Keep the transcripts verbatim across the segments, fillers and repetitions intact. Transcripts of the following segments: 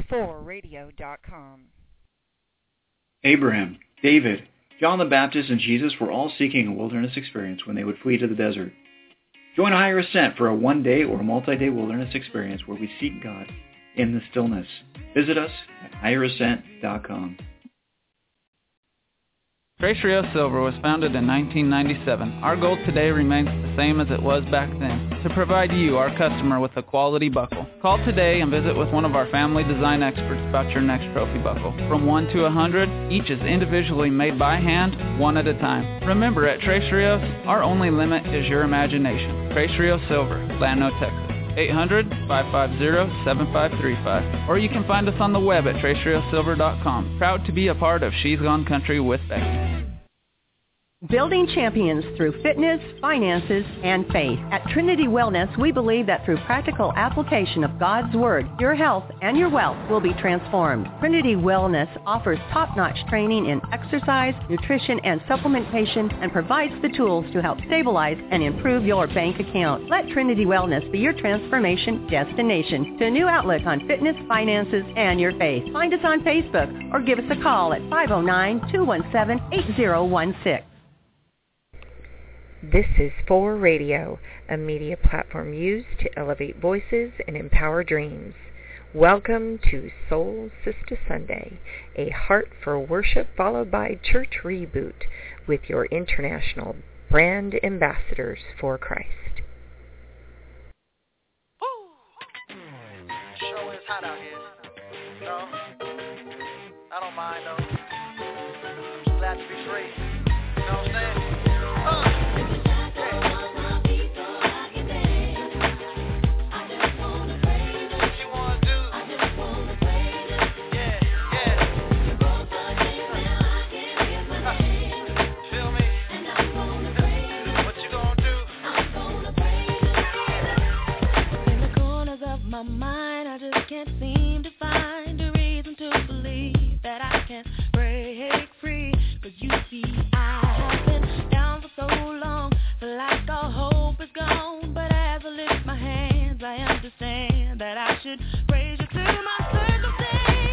four radio dot com. Abraham, David, John the Baptist, and Jesus were all seeking a wilderness experience when they would flee to the desert. Join Higher Ascent for a one-day or multi-day wilderness experience where we seek God in the stillness. Visit us at higher ascent dot com. Trace Rio Silver was founded in nineteen ninety-seven. Our goal today remains the same as it was back then, to provide you, our customer, with a quality buckle. Call today and visit with one of our family design experts about your next trophy buckle. From one to one hundred, each is individually made by hand, one at a time. Remember, at Trace Rios, our only limit is your imagination. Trace Rio Silver, Llano, Texas. eight hundred, five five zero, seven five three five. Or you can find us on the web at trace rio silver dot com. Proud to be a part of She's Gone Country with Becky. Building champions through fitness, finances, and faith. At Trinity Wellness, we believe that through practical application of God's Word, your health and your wealth will be transformed. Trinity Wellness offers top-notch training in exercise, nutrition, and supplementation, and provides the tools to help stabilize and improve your bank account. Let Trinity Wellness be your transformation destination to a new outlook on fitness, finances, and your faith. Find us on Facebook or give us a call at five oh nine, two one seven, eight zero one six. This is four Radio, a media platform used to elevate voices and empower dreams. Welcome to Soul Sister Sunday, a heart for worship followed by church reboot with your international brand ambassadors for Christ. Woo! Sure is hot out here. No, I don't mind though. I'm just glad to be free. You know what I'm saying? Uh. My mind, I just can't seem to find a reason to believe that I can break free. Cause you see, I have been down for so long, feel like all hope is gone. But as I lift my hands, I understand that I should praise you through my circumstance.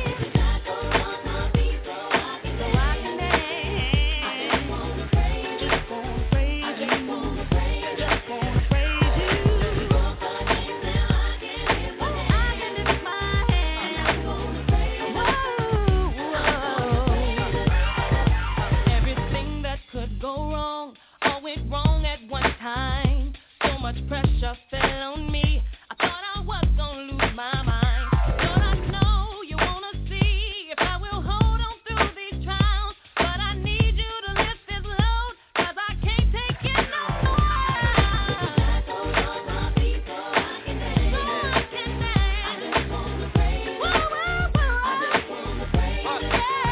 So much pressure fell on me. I thought I was gonna lose my mind. But I know you wanna see if I will hold on through these trials. But I need you to lift this load, cause I can't take it no more. So I can dance. I just wanna praise you. I just wanna praise you.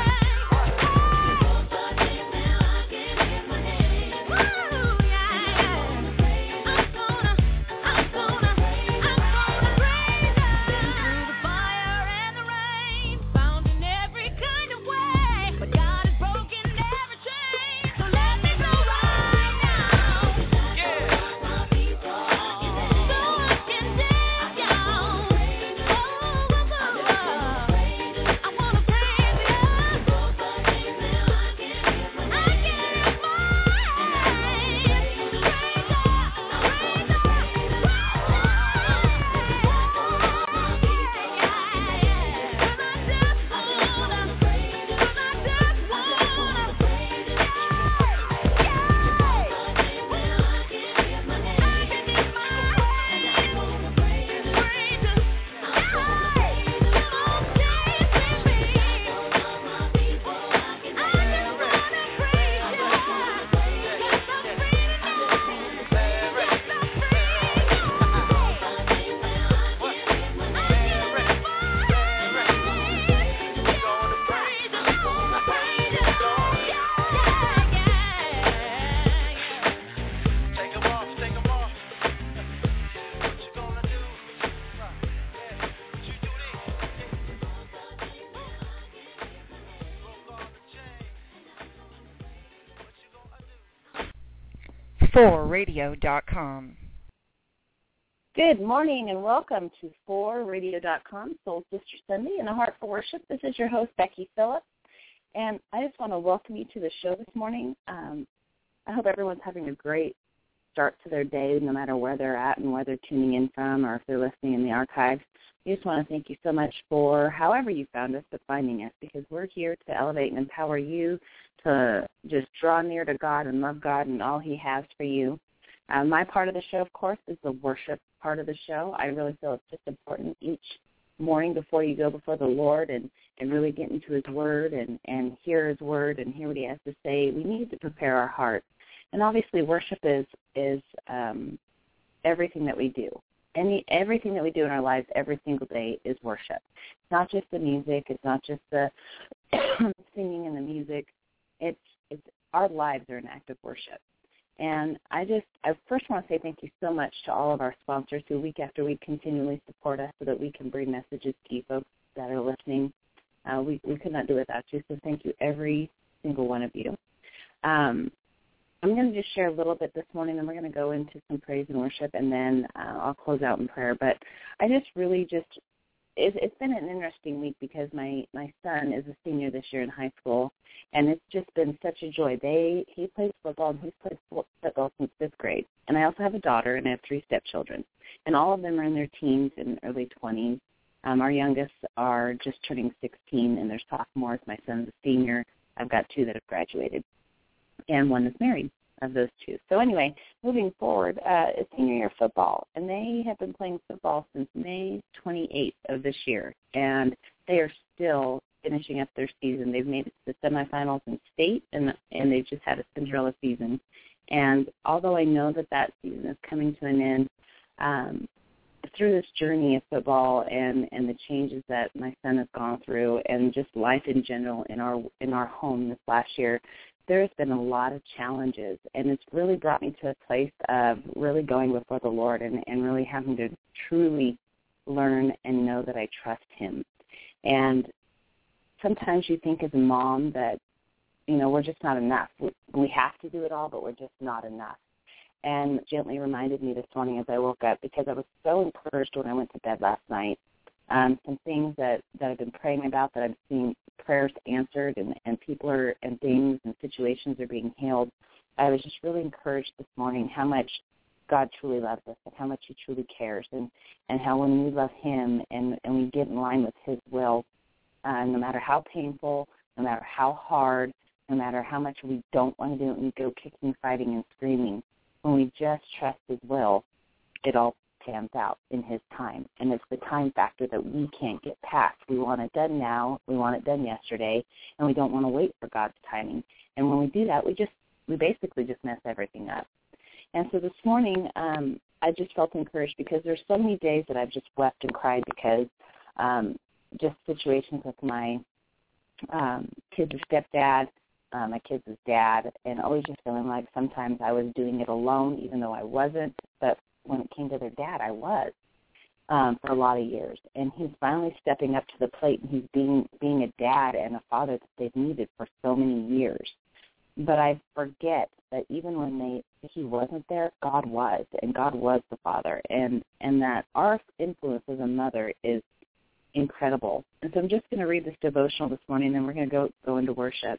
Now I can lift my hands. Woo, yeah. four radio dot com. Good morning and welcome to four radio dot com, Soul Sister Sunday, and a Heart for Worship. This is your host, Becky Phillips, and I just want to welcome you to the show this morning. Um, I hope everyone's having a great start to their day, no matter where they're at and where they're tuning in from or if they're listening in the archives. We just want to thank you so much for however you found us, but finding us, because we're here to elevate and empower you to just draw near to God and love God and all he has for you. Uh, my part of the show, of course, is the worship part of the show. I really feel it's just important each morning before you go before the Lord and, and really get into his word and, and hear his word and hear what he has to say. We need to prepare our heart. And obviously worship is is um, everything that we do. Any everything that we do in our lives every single day is worship. It's not just the music. It's not just the singing and the music. It's it's our lives are an act of worship. And I just I first want to say thank you so much to all of our sponsors who week after week continually support us so that we can bring messages to you folks that are listening. Uh, we we could not do it without you. So thank you, every single one of you. Um, I'm going to just share a little bit this morning, and we're going to go into some praise and worship, and then uh, I'll close out in prayer. But I just really just, it's, it's been an interesting week because my, my son is a senior this year in high school, and it's just been such a joy. They He plays football, and he's played football since fifth grade. And I also have a daughter, and I have three stepchildren, and all of them are in their teens and early twenties. Um, our youngest are just turning sixteen, and they're sophomores. My son's a senior. I've got two that have graduated, and one is married of those two. So anyway, moving forward, uh, it's senior year football, and they have been playing football since May twenty-eighth of this year, and they are still finishing up their season. They've made it to the semifinals in state, and and they've just had a Cinderella season. And although I know that that season is coming to an end, um, through this journey of football and, and the changes that my son has gone through and just life in general in our in our home this last year, there's been a lot of challenges, and it's really brought me to a place of really going before the Lord and, and really having to truly learn and know that I trust him. And sometimes you think as a mom that, you know, we're just not enough. We, we have to do it all, but we're just not enough. And gently reminded me this morning as I woke up, because I was so encouraged when I went to bed last night. Um, some things that, that I've been praying about, that I've seen prayers answered, and, and people are, and things and situations are being healed. I was just really encouraged this morning how much God truly loves us and how much he truly cares, and, and how when we love him and, and we get in line with his will, uh, no matter how painful, no matter how hard, no matter how much we don't want to do it, and we go kicking, fighting, and screaming, when we just trust his will, it all pans out in his time. And it's the time factor that we can't get past. We want it done now, we want it done yesterday, and we don't want to wait for God's timing. And when we do that, we just we basically just mess everything up. And so this morning, um, I just felt encouraged because there's so many days that I've just wept and cried because um, just situations with my um, kids' stepdad, uh, my kids' dad, and always just feeling like sometimes I was doing it alone, even though I wasn't. But when it came to their dad, I was um, for a lot of years. And he's finally stepping up to the plate, and he's being being a dad and a father that they've needed for so many years. But I forget that even when they he wasn't there, God was, and God was the father, and, and that our influence as a mother is incredible. And so I'm just going to read this devotional this morning, and then we're going to go go into worship.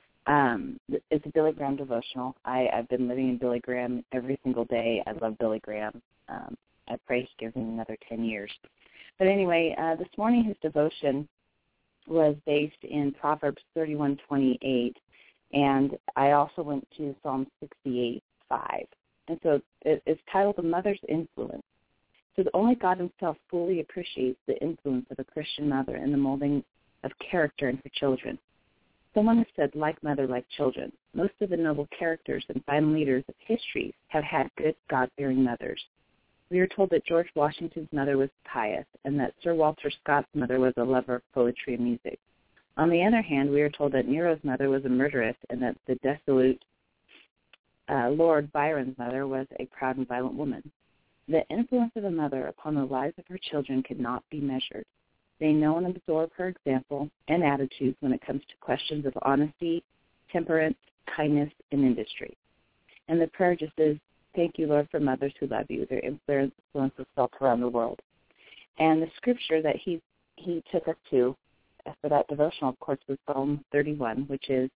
Um, it's a Billy Graham devotional. I, I've been living in Billy Graham every single day. I love Billy Graham. Um, I pray he gives him another ten years. But anyway, uh, this morning his devotion was based in Proverbs thirty-one twenty-eight, and I also went to Psalm sixty-eight five. And so it, it's titled The Mother's Influence. So that only God himself fully appreciates the influence of a Christian mother in the molding of character in her children. Someone has said, like mother, like children. Most of the noble characters and fine leaders of history have had good, God-fearing mothers. We are told that George Washington's mother was pious and that Sir Walter Scott's mother was a lover of poetry and music. On the other hand, we are told that Nero's mother was a murderess and that the dissolute uh, Lord Byron's mother was a proud and violent woman. The influence of a mother upon the lives of her children could not be measured. They know and absorb her example and attitudes when it comes to questions of honesty, temperance, kindness, and industry. And the prayer just is, thank you, Lord, for mothers who love you. Their influence is felt around the world. And the scripture that he he took us to for that devotional, of course, was Psalm thirty-one, which is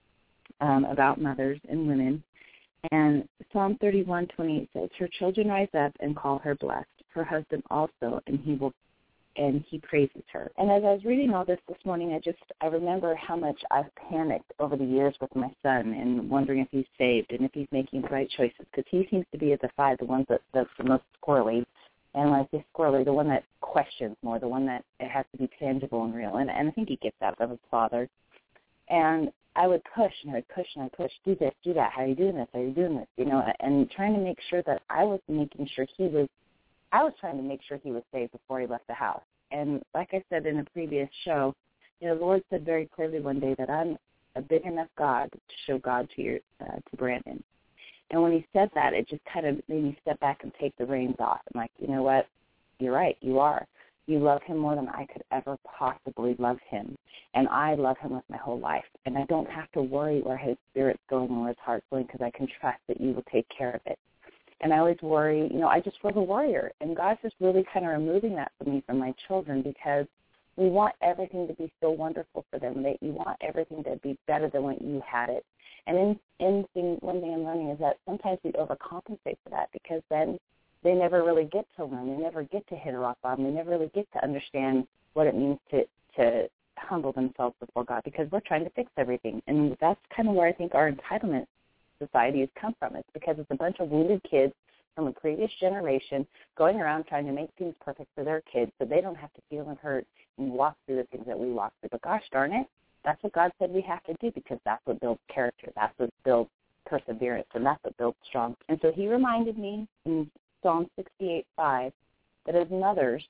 um, about mothers and women. And Psalm thirty-one twenty-eight says, "Her children rise up and call her blessed, her husband also, and he will and he praises her." And as I was reading all this this morning, I just I remember how much I've panicked over the years with my son and wondering if he's saved and if he's making the right choices, because he seems to be of the five the ones that that's the most squirrely. And when I say squirrely, the one that questions more, the one that it has to be tangible and real. And, and I think he gets that from his father. And I would push and I would push and I would push, do this, do that. How are you doing this? How are you doing this? You know, and trying to make sure that I was making sure he was, I was trying to make sure he was saved before he left the house. And like I said in a previous show, you know, the Lord said very clearly one day that I'm a big enough God to show God to your, uh, to Brandon. And when he said that, it just kind of made me step back and take the reins off. I'm like, you know what? You're right. You are. You love him more than I could ever possibly love him. And I love him with my whole life. And I don't have to worry where his spirit's going and where his heart's going, because I can trust that you will take care of it. And I always worry, you know, I just was a worrier. And God's just really kind of removing that from me, from my children, because we want everything to be so wonderful for them. That you want everything to be better than when you had it. And in, in thing, one thing I'm learning is that sometimes we overcompensate for that, because then they never really get to learn. They never get to hit a rock bottom. They never really get to understand what it means to, to humble themselves before God, because we're trying to fix everything. And that's kind of where I think our entitlement society has come from. It's because it's a bunch of wounded kids from a previous generation going around trying to make things perfect for their kids so they don't have to feel and hurt and walk through the things that we walk through. But gosh darn it, that's what God said we have to do, because that's what builds character. That's what builds perseverance, and that's what builds strong. And so he reminded me in Psalm sixty-eight five that as mothers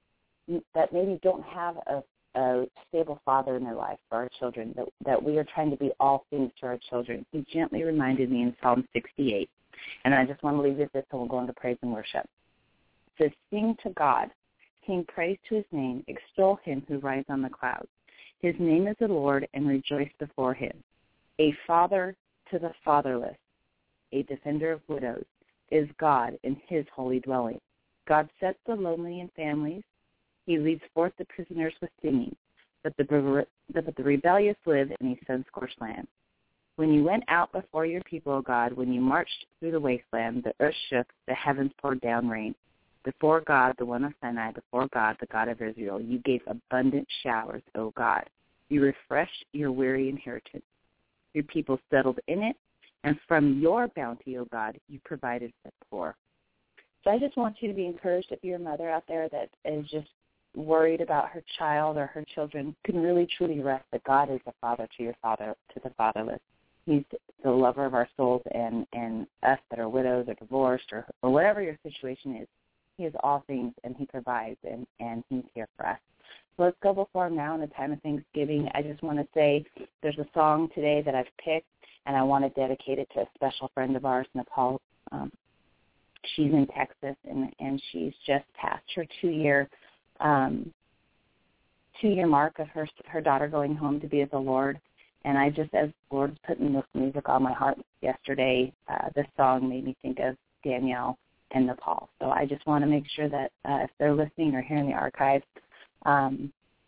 that maybe don't have a, a stable father in their life for our children, that, that we are trying to be all things to our children. He gently reminded me in Psalm sixty-eight, and I just want to leave you with this, and we'll go into praise and worship. It says, "Sing to God, sing praise to his name, extol him who rides on the clouds. His name is the Lord, and rejoice before him. A father to the fatherless, a defender of widows, is God in his holy dwelling. God sets the lonely in families. He leads forth the prisoners with singing, but the, but the rebellious live in a sun-scorched land. When you went out before your people, O God, when you marched through the wasteland, the earth shook, the heavens poured down rain. Before God, the one of Sinai, before God, the God of Israel, you gave abundant showers, O God. You refreshed your weary inheritance. Your people settled in it, and from your bounty, O God, you provided for the poor." So I just want you to be encouraged, if you're a mother out there that is just worried about her child or her children, can really truly rest that God is the father to your father, to the fatherless. He's the lover of our souls, and, and us that are widows or divorced or, or whatever your situation is, he is all things, and he provides, and, and he's here for us. So let's go before him now in the time of Thanksgiving. I just want to say there's a song today that I've picked, and I want to dedicate it to a special friend of ours, Nepal. Um, she's in Texas, and, and she's just passed her two-year um, two-year mark of her her daughter going home to be with the Lord. And I just, as the Lord was putting this music on my heart yesterday, uh, this song made me think of Danielle and Nepal. So I just want to make sure that uh, if they're listening or hearing the archives, um,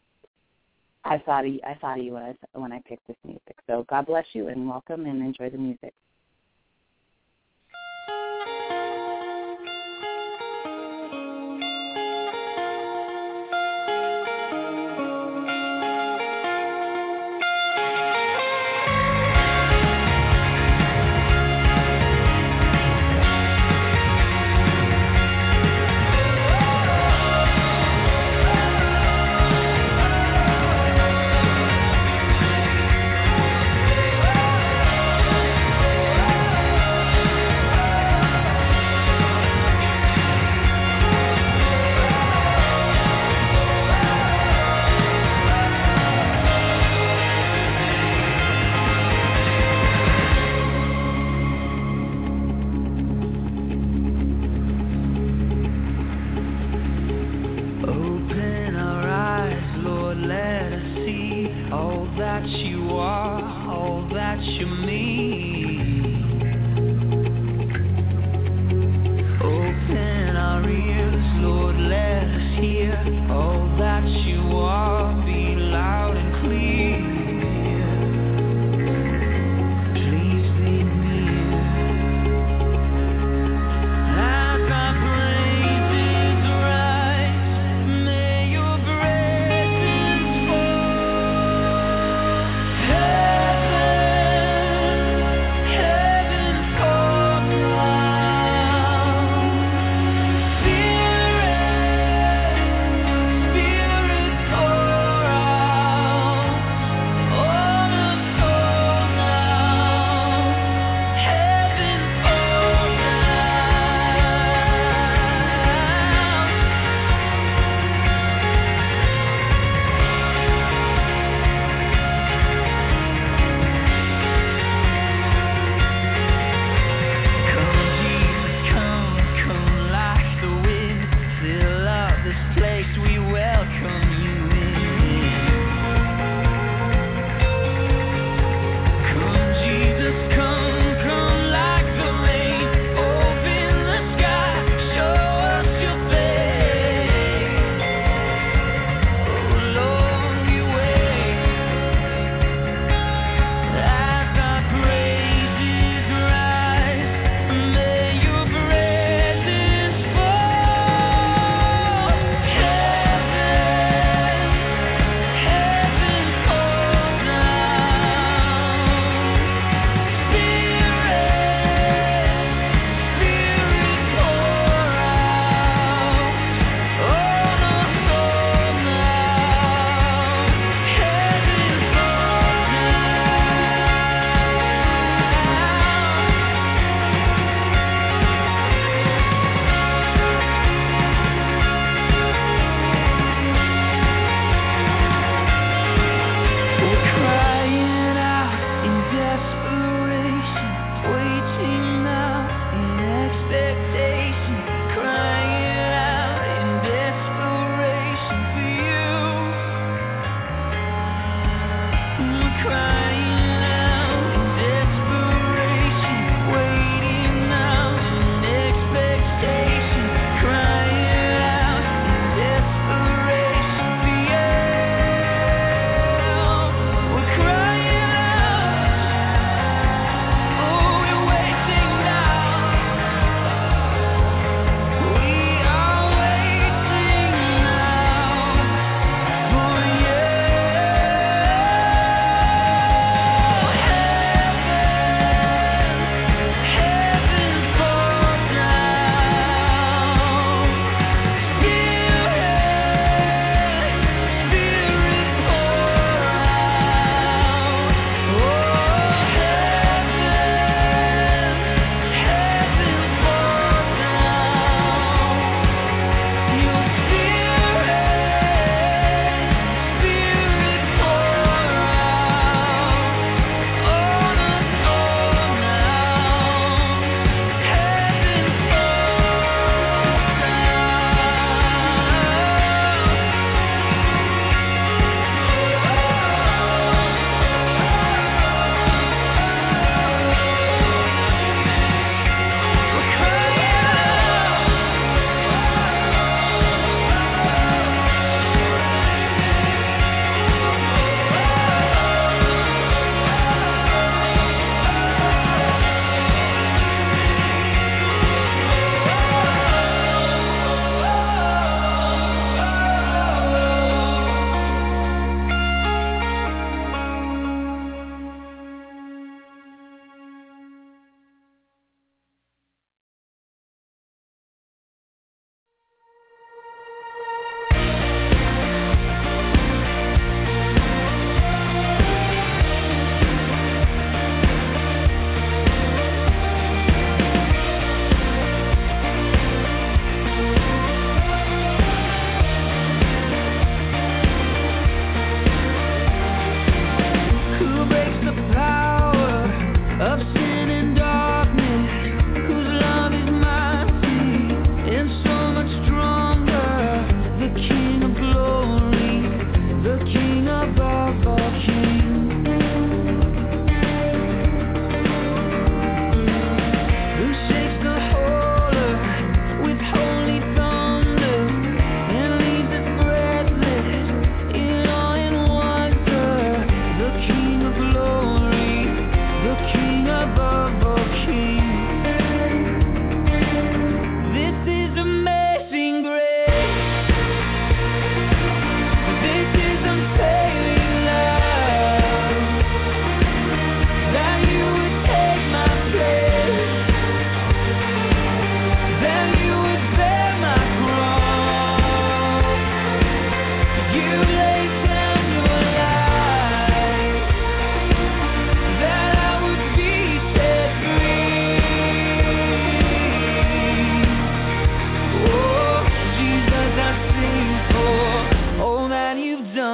I thought of, I thought of you when I, when I picked this music. So God bless you, and welcome, and enjoy the music.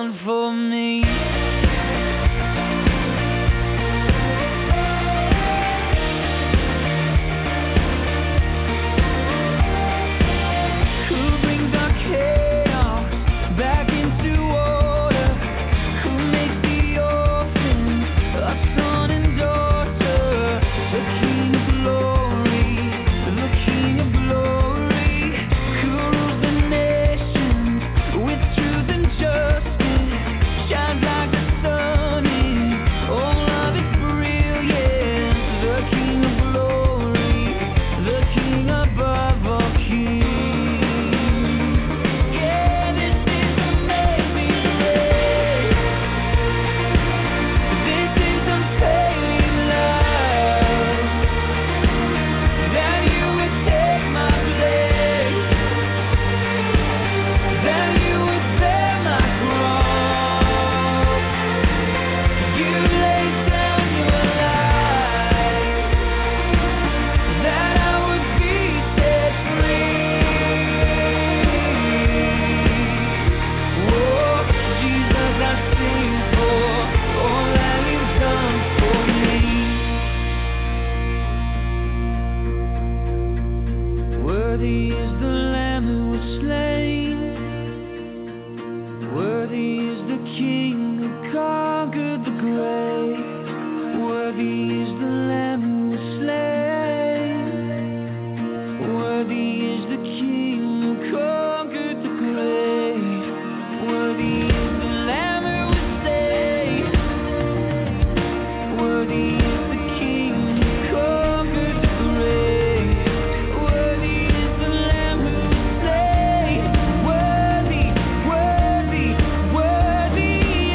done for me. Worthy,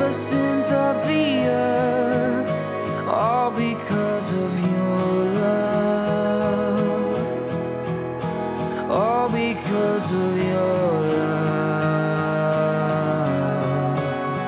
the sins of the earth, all because of your love, all because of your love,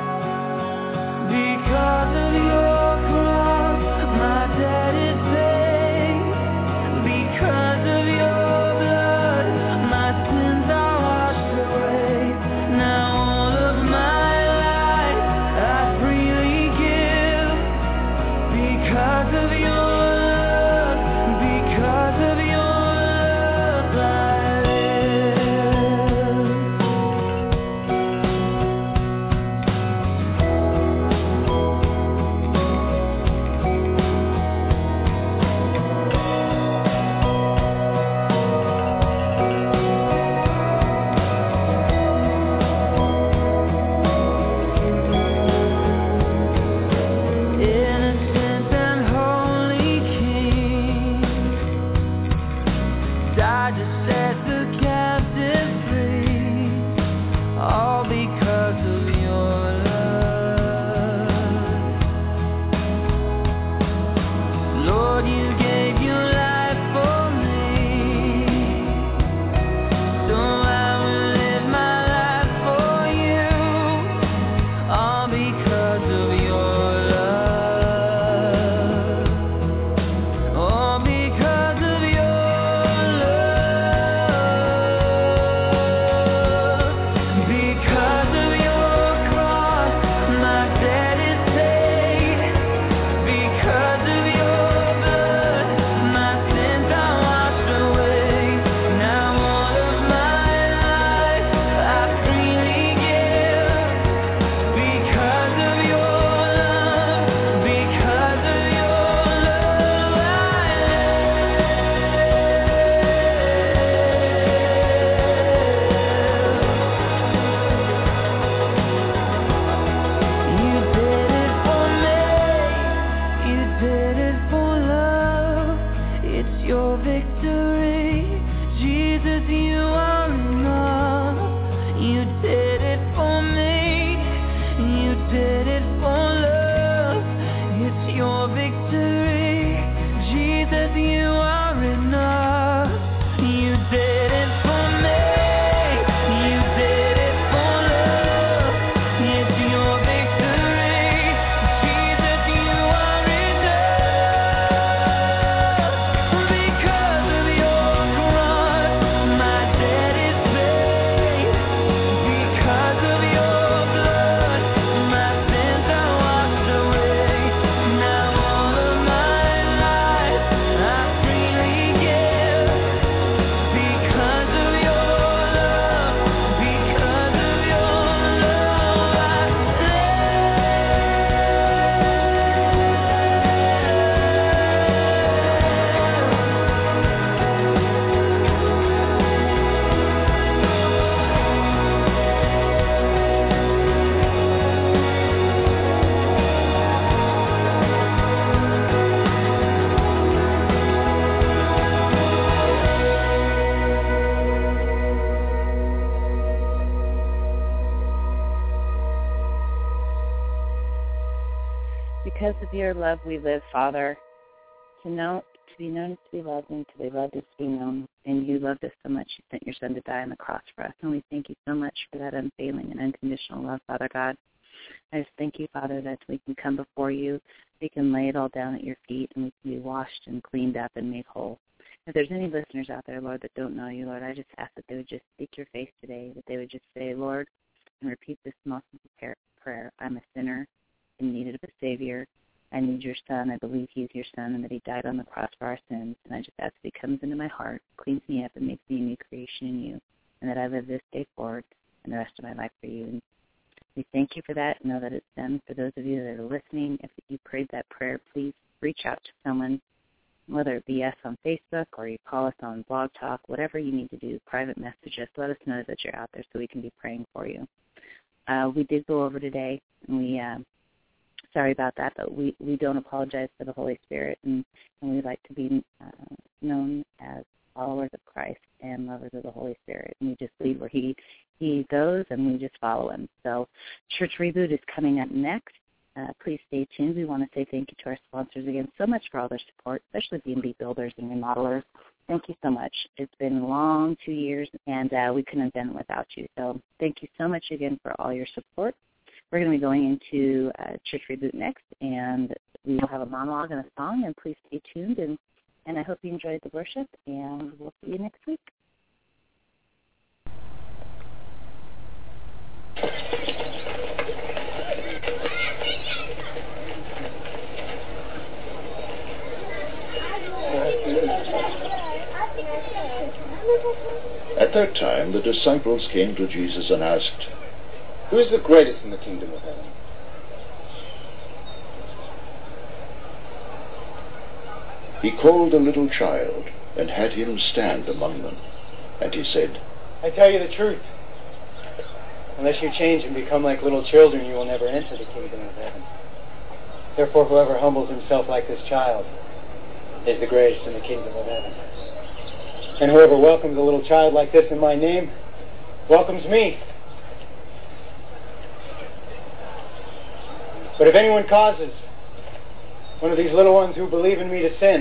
because of your cross, my debt is paid, because of your blood, my sins are washed away. Now all of my life I freely give, because of your love, because of your love I innocent and holy King, died to set the captive free, all because of your love. Lord, you gave your life for me, so I will live my life for you, all because of your love, all because of your love, because of your cross, my debt is paid, because of your blood, my sins are washed away. Now all of my life I freely give, because of your love, because of your love I live. You did it for me, you did it for love, it's your victory, Jesus, you are enough. You did it for me, you did it for love, it's your victory, Jesus, you are enough. You did it for me, you did it for love, it's your victory, Jesus, you are enough. Because of your cross, my debt is paid, because of your blood, my sins are washed away. Now all of my life I freely give, because of your love, because of your love I Because of your love we live, Father. To know, to be known is to be loved, and to be loved is to be known. And you loved us so much, you sent your Son to die on the cross for us. And we thank you so much for that unfailing and unconditional love, Father God. I just thank you, Father, that we can come before you, we can lay it all down at your feet, and we can be washed and cleaned up and made whole. If there's any listeners out there, Lord, that don't know you, Lord, I just ask that they would just seek your face today, that they would just say, Lord, and repeat this small simple prayer. I'm a sinner in need of a Savior. I need your Son. I believe he's your Son and that he died on the cross for our sins. And I just ask that he comes into my heart, cleans me up, and makes me a new creation in you, and that I live this day forward and the rest of my life for you. And we thank you for that. Know that it's done. For those of you that are listening, if you prayed that prayer, please reach out to someone, whether it be us on Facebook or you call us on Blog Talk, whatever you need to do, private message us. Let us know that you're out there so we can be praying for you. Uh, we did go over today, and we uh, sorry about that, but we, we don't apologize for the Holy Spirit, and, and we like to be uh, known as followers of Christ and lovers of the Holy Spirit. And we just lead where he, he goes, and we just follow him. So Church Reboot is coming up next. Uh, please stay tuned. We want to say thank you to our sponsors again so much for all their support, especially B and B builders and remodelers. Thank you so much. It's been a long two years, and uh, we couldn't have done it without you. So thank you so much again for all your support. We're going to be going into uh, Church Reboot next, and we will have a monologue and a song, and please stay tuned. And, and I hope you enjoyed the worship, and we'll see you next week. At that time, the disciples came to Jesus and asked, "Who is the greatest in the kingdom of heaven?" He called a little child and had him stand among them. And he said, "I tell you the truth. Unless you change and become like little children, you will never enter the kingdom of heaven. Therefore, whoever humbles himself like this child is the greatest in the kingdom of heaven. And whoever welcomes a little child like this in my name welcomes me. But if anyone causes one of these little ones who believe in me to sin,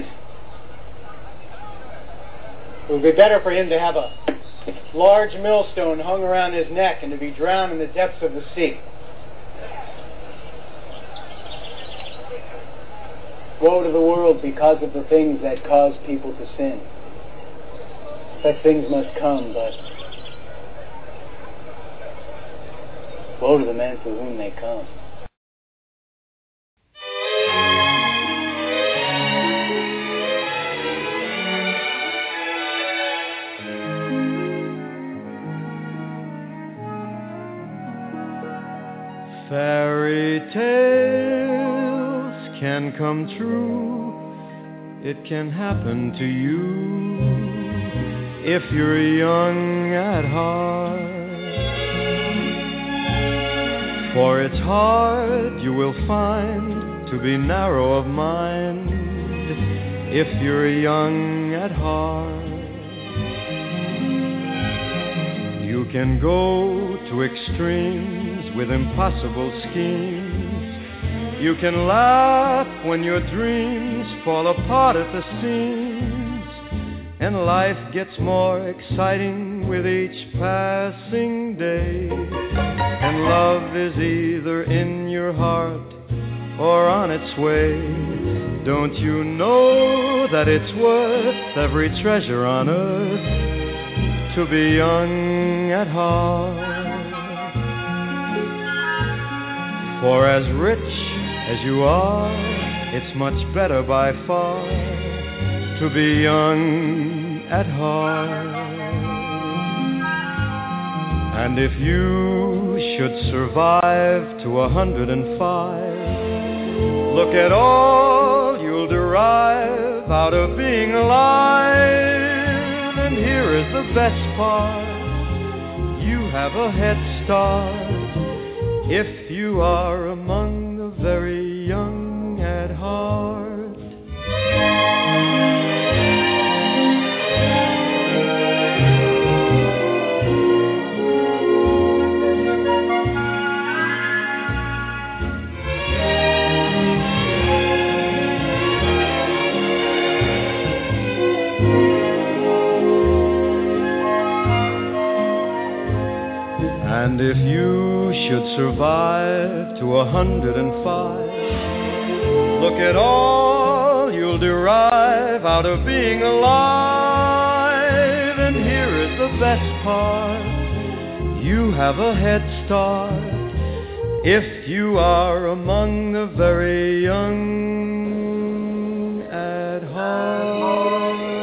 it would be better for him to have a large millstone hung around his neck and to be drowned in the depths of the sea." Woe to the world because of the things that cause people to sin. Such things must come, but woe to the men through whom they come. Fairy tales can come true. It can happen to you if you're young at heart. For it's hard, you will find, to be narrow of mind if you're young at heart. You can go to extremes with impossible schemes. You can laugh when your dreams fall apart at the seams. And life gets more exciting with each passing day. And love is either in your heart or on its way. Don't you know that it's worth every treasure on earth to be young at heart? For as rich as you are, it's much better by far to be young at heart. And if you should survive to a hundred and five, look at all you'll derive out of being alive. And here is the best part, you have a head start if you are among the very young at heart. And if you should survive to a hundred and five, look at all you'll derive out of being alive. And here is the best part, you have a head start if you are among the very young at heart.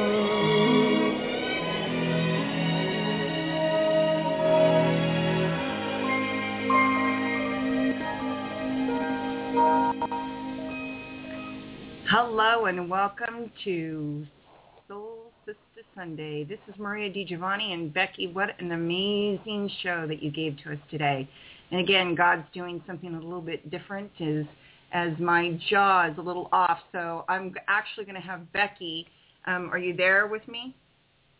Hello and welcome to Soul Sister Sunday. This is Maria DiGiovanni, and Becky, what an amazing show that you gave to us today. And again, God's doing something a little bit different as, as my jaw is a little off. So I'm actually going to have Becky. Um, are you there with me?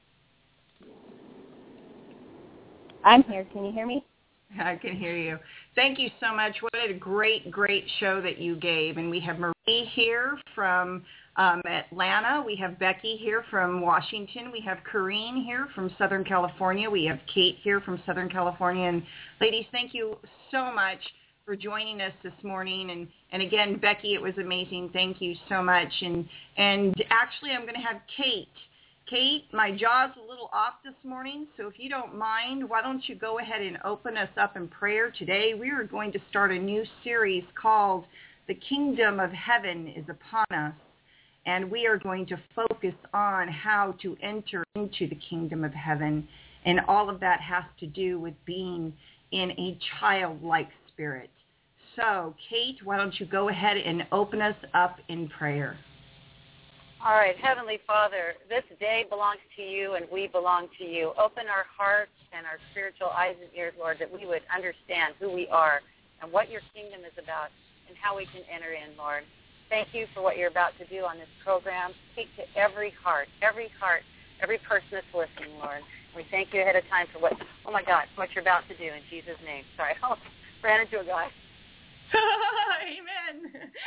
I'm here. Can you hear me? I can hear you. Thank you so much. What a great, great show that you gave. And we have Marie here from um, Atlanta. We have Becky here from Washington. We have Corrine here from Southern California. We have Kate here from Southern California. And ladies, thank you so much for joining us this morning. And, and again, Becky, it was amazing. Thank you so much. And, and actually, I'm going to have Kate. Kate, my jaw's a little off this morning, so if you don't mind, why don't you go ahead and open us up in prayer today? We are going to start a new series called The Kingdom of Heaven is Upon Us, and we are going to focus on how to enter into the kingdom of heaven, and all of that has to do with being in a childlike spirit. So, Kate, why don't you go ahead and open us up in prayer? All right, Heavenly Father, this day belongs to you and we belong to you. Open our hearts and our spiritual eyes and ears, Lord, that we would understand who we are and what your kingdom is about and how we can enter in, Lord. Thank you for what you're about to do on this program. Speak to every heart, every heart, every person that's listening, Lord. We thank you ahead of time for what, oh my God, what you're about to do in Jesus' name. Sorry, I ran into a guy. Amen.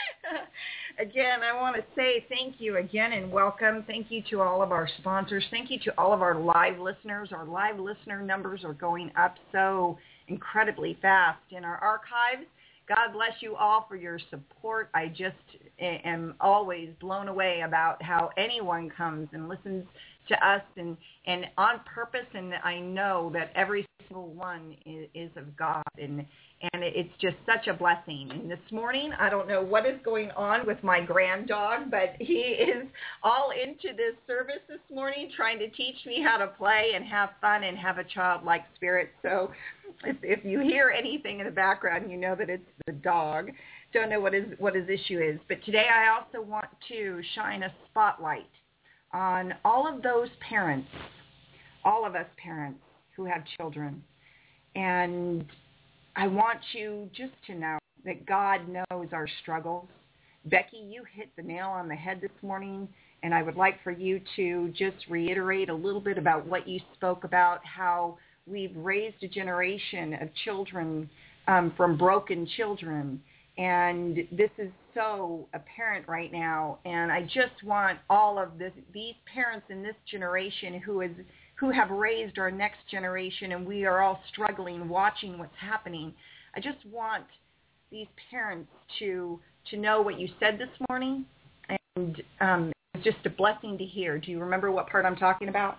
Again, I want to say thank you again and welcome. Thank you to all of our sponsors. Thank you to all of our live listeners. Our live listener numbers are going up so incredibly fast in our archives. God bless you all for your support. I just am always blown away about how anyone comes and listens to us and, and on purpose, and I know that every single one is, is of God, and and it's just such a blessing. And this morning, I don't know what is going on with my grand dog, but he is all into this service this morning, trying to teach me how to play and have fun and have a childlike spirit. So if, if you hear anything in the background, you know that it's the dog. Don't know what his, what his issue is. But today I also want to shine a spotlight on all of those parents, all of us parents who have children. And I want you just to know that God knows our struggles. Becky, you hit the nail on the head this morning, and I would like for you to just reiterate a little bit about what you spoke about, how we've raised a generation of children um, from broken children, and this is so apparent right now. And I just want all of this, these parents in this generation who is who have raised our next generation, and we are all struggling, watching what's happening. I just want these parents to to know what you said this morning, and um, it's just a blessing to hear. Do you remember what part I'm talking about?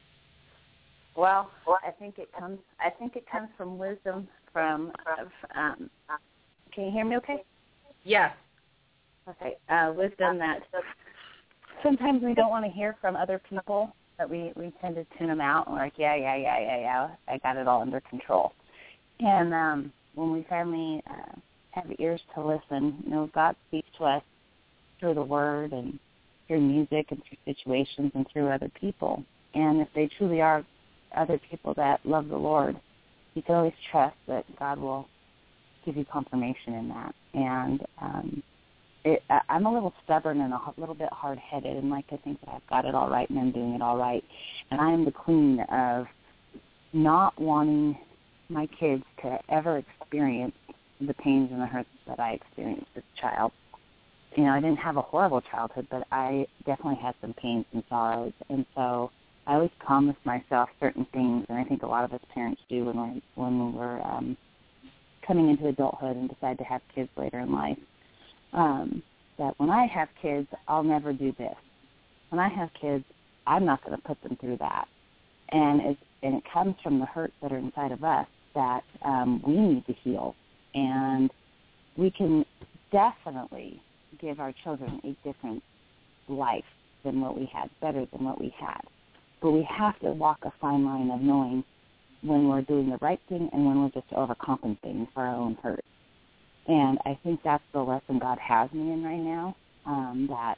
Well, I think it comes. I think it comes from wisdom. From um, can you hear me? Okay. Yes. Okay. Uh, wisdom that sometimes we don't want to hear from other people. That we, we tend to tune them out and we're like, yeah, yeah, yeah, yeah, yeah, I got it all under control. And um, when we finally uh, have ears to listen, you know, God speaks to us through the Word and through music and through situations and through other people. And if they truly are other people that love the Lord, you can always trust that God will give you confirmation in that. And um, It, I'm a little stubborn and a little bit hard-headed and like to think that I've got it all right and I'm doing it all right. And I am the queen of not wanting my kids to ever experience the pains and the hurts that I experienced as a child. You know, I didn't have a horrible childhood, but I definitely had some pains and sorrows. And so I always promised myself certain things, and I think a lot of us parents do when we're, when we're um, coming into adulthood and decide to have kids later in life. Um, that when I have kids, I'll never do this. When I have kids, I'm not going to put them through that. And, it's, and it comes from the hurts that are inside of us that um, we need to heal. And we can definitely give our children a different life than what we had, better than what we had. But we have to walk a fine line of knowing when we're doing the right thing and when we're just overcompensating for our own hurt. And I think that's the lesson God has me in right now, um, that,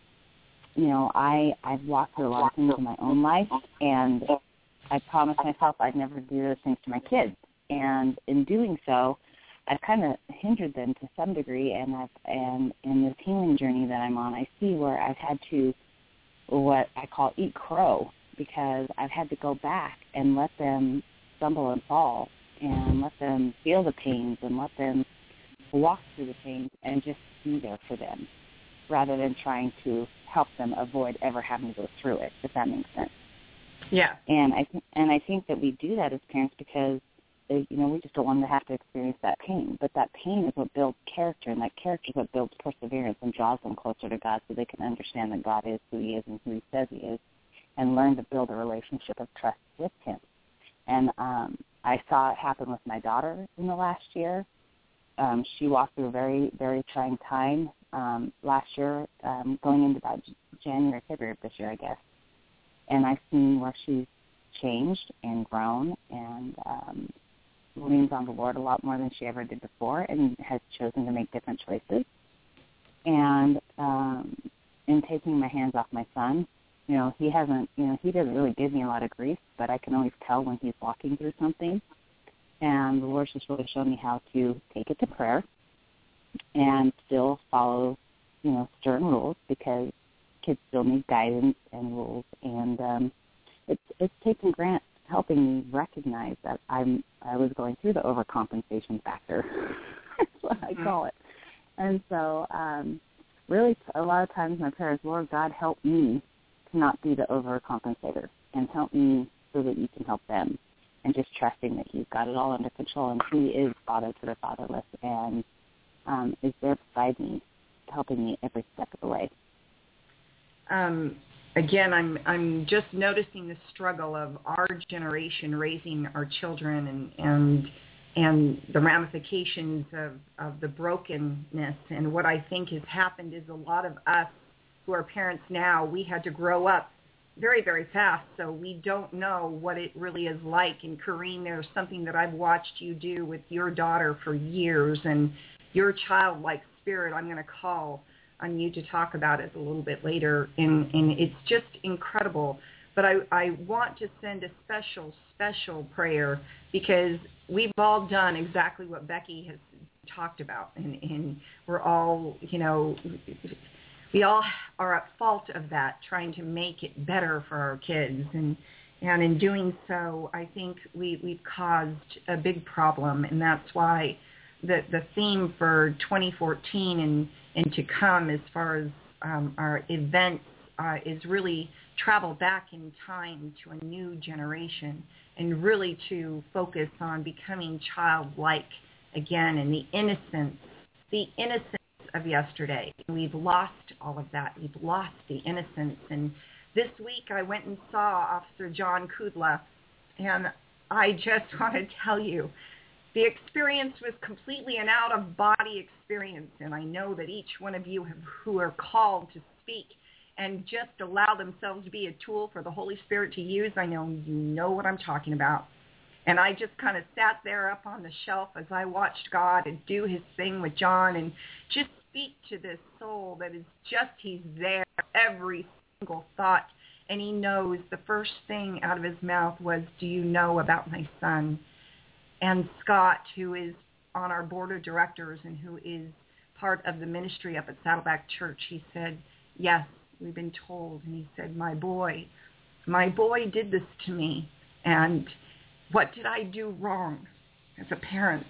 you know, I, I've walked through a lot of things in my own life, and I promised myself I'd never do those things to my kids. And in doing so, I've kind of hindered them to some degree, and I've, and in this healing journey that I'm on, I see where I've had to, what I call eat crow, because I've had to go back and let them stumble and fall, and let them feel the pains and let them walk through the pains and just be there for them rather than trying to help them avoid ever having to go through it, if that makes sense. Yeah. And I th- and I think that we do that as parents because, they, you know, we just don't want them to have to experience that pain. But that pain is what builds character, and that character is what builds perseverance and draws them closer to God so they can understand that God is who he is and who he says he is and learn to build a relationship of trust with him. And um, I saw it happen with my daughter in the last year. Um, she walked through a very, very trying time um, last year, um, going into about January, February of this year, I guess. And I've seen where she's changed and grown and um, leans on the Lord a lot more than she ever did before and has chosen to make different choices. And um, in taking my hands off my son, you know, he hasn't, you know, he doesn't really give me a lot of grief, but I can always tell when he's walking through something. And the Lord's just really shown me how to take it to prayer and still follow, you know, stern rules because kids still need guidance and rules. And um, it's it's taken Grant helping me recognize that I'm I was going through the overcompensation factor. That's what I call it. And so um, really a lot of times my prayer is, Lord God, help me to not be the overcompensator and help me so that you can help them. And just trusting that he's got it all under control and he is father to the fatherless and um, is there beside me, helping me every step of the way. Um, again, I'm I'm just noticing the struggle of our generation raising our children and and and the ramifications of, of the brokenness. And what I think has happened is a lot of us who are parents now, we had to grow up very, very fast, so we don't know what it really is like. And Corrine, there's something that I've watched you do with your daughter for years, and your childlike spirit I'm going to call on you to talk about it a little bit later, and, and it's just incredible. But I, I want to send a special, special prayer because we've all done exactly what Becky has talked about, and, and we're all, you know, we all are at fault of that, trying to make it better for our kids. And and in doing so, I think we, we've caused a big problem. And that's why the, the theme for twenty fourteen and, and to come as far as um, our events uh, is really travel back in time to a new generation and really to focus on becoming childlike again and the innocence, the innocence of yesterday. We've lost all of that. We've lost the innocence. And this week I went and saw Officer John Kudla, and I just want to tell you, the experience was completely an out-of-body experience, and I know that each one of you have, who are called to speak and just allow themselves to be a tool for the Holy Spirit to use, I know you know what I'm talking about. And I just kind of sat there up on the shelf as I watched God and do his thing with John and just speak to this soul that is just, he's there, every single thought. And he knows the first thing out of his mouth was, do you know about my son? And Scott, who is on our board of directors and who is part of the ministry up at Saddleback Church, he said, yes, we've been told. And he said, my boy, my boy did this to me. And what did I do wrong as a parent?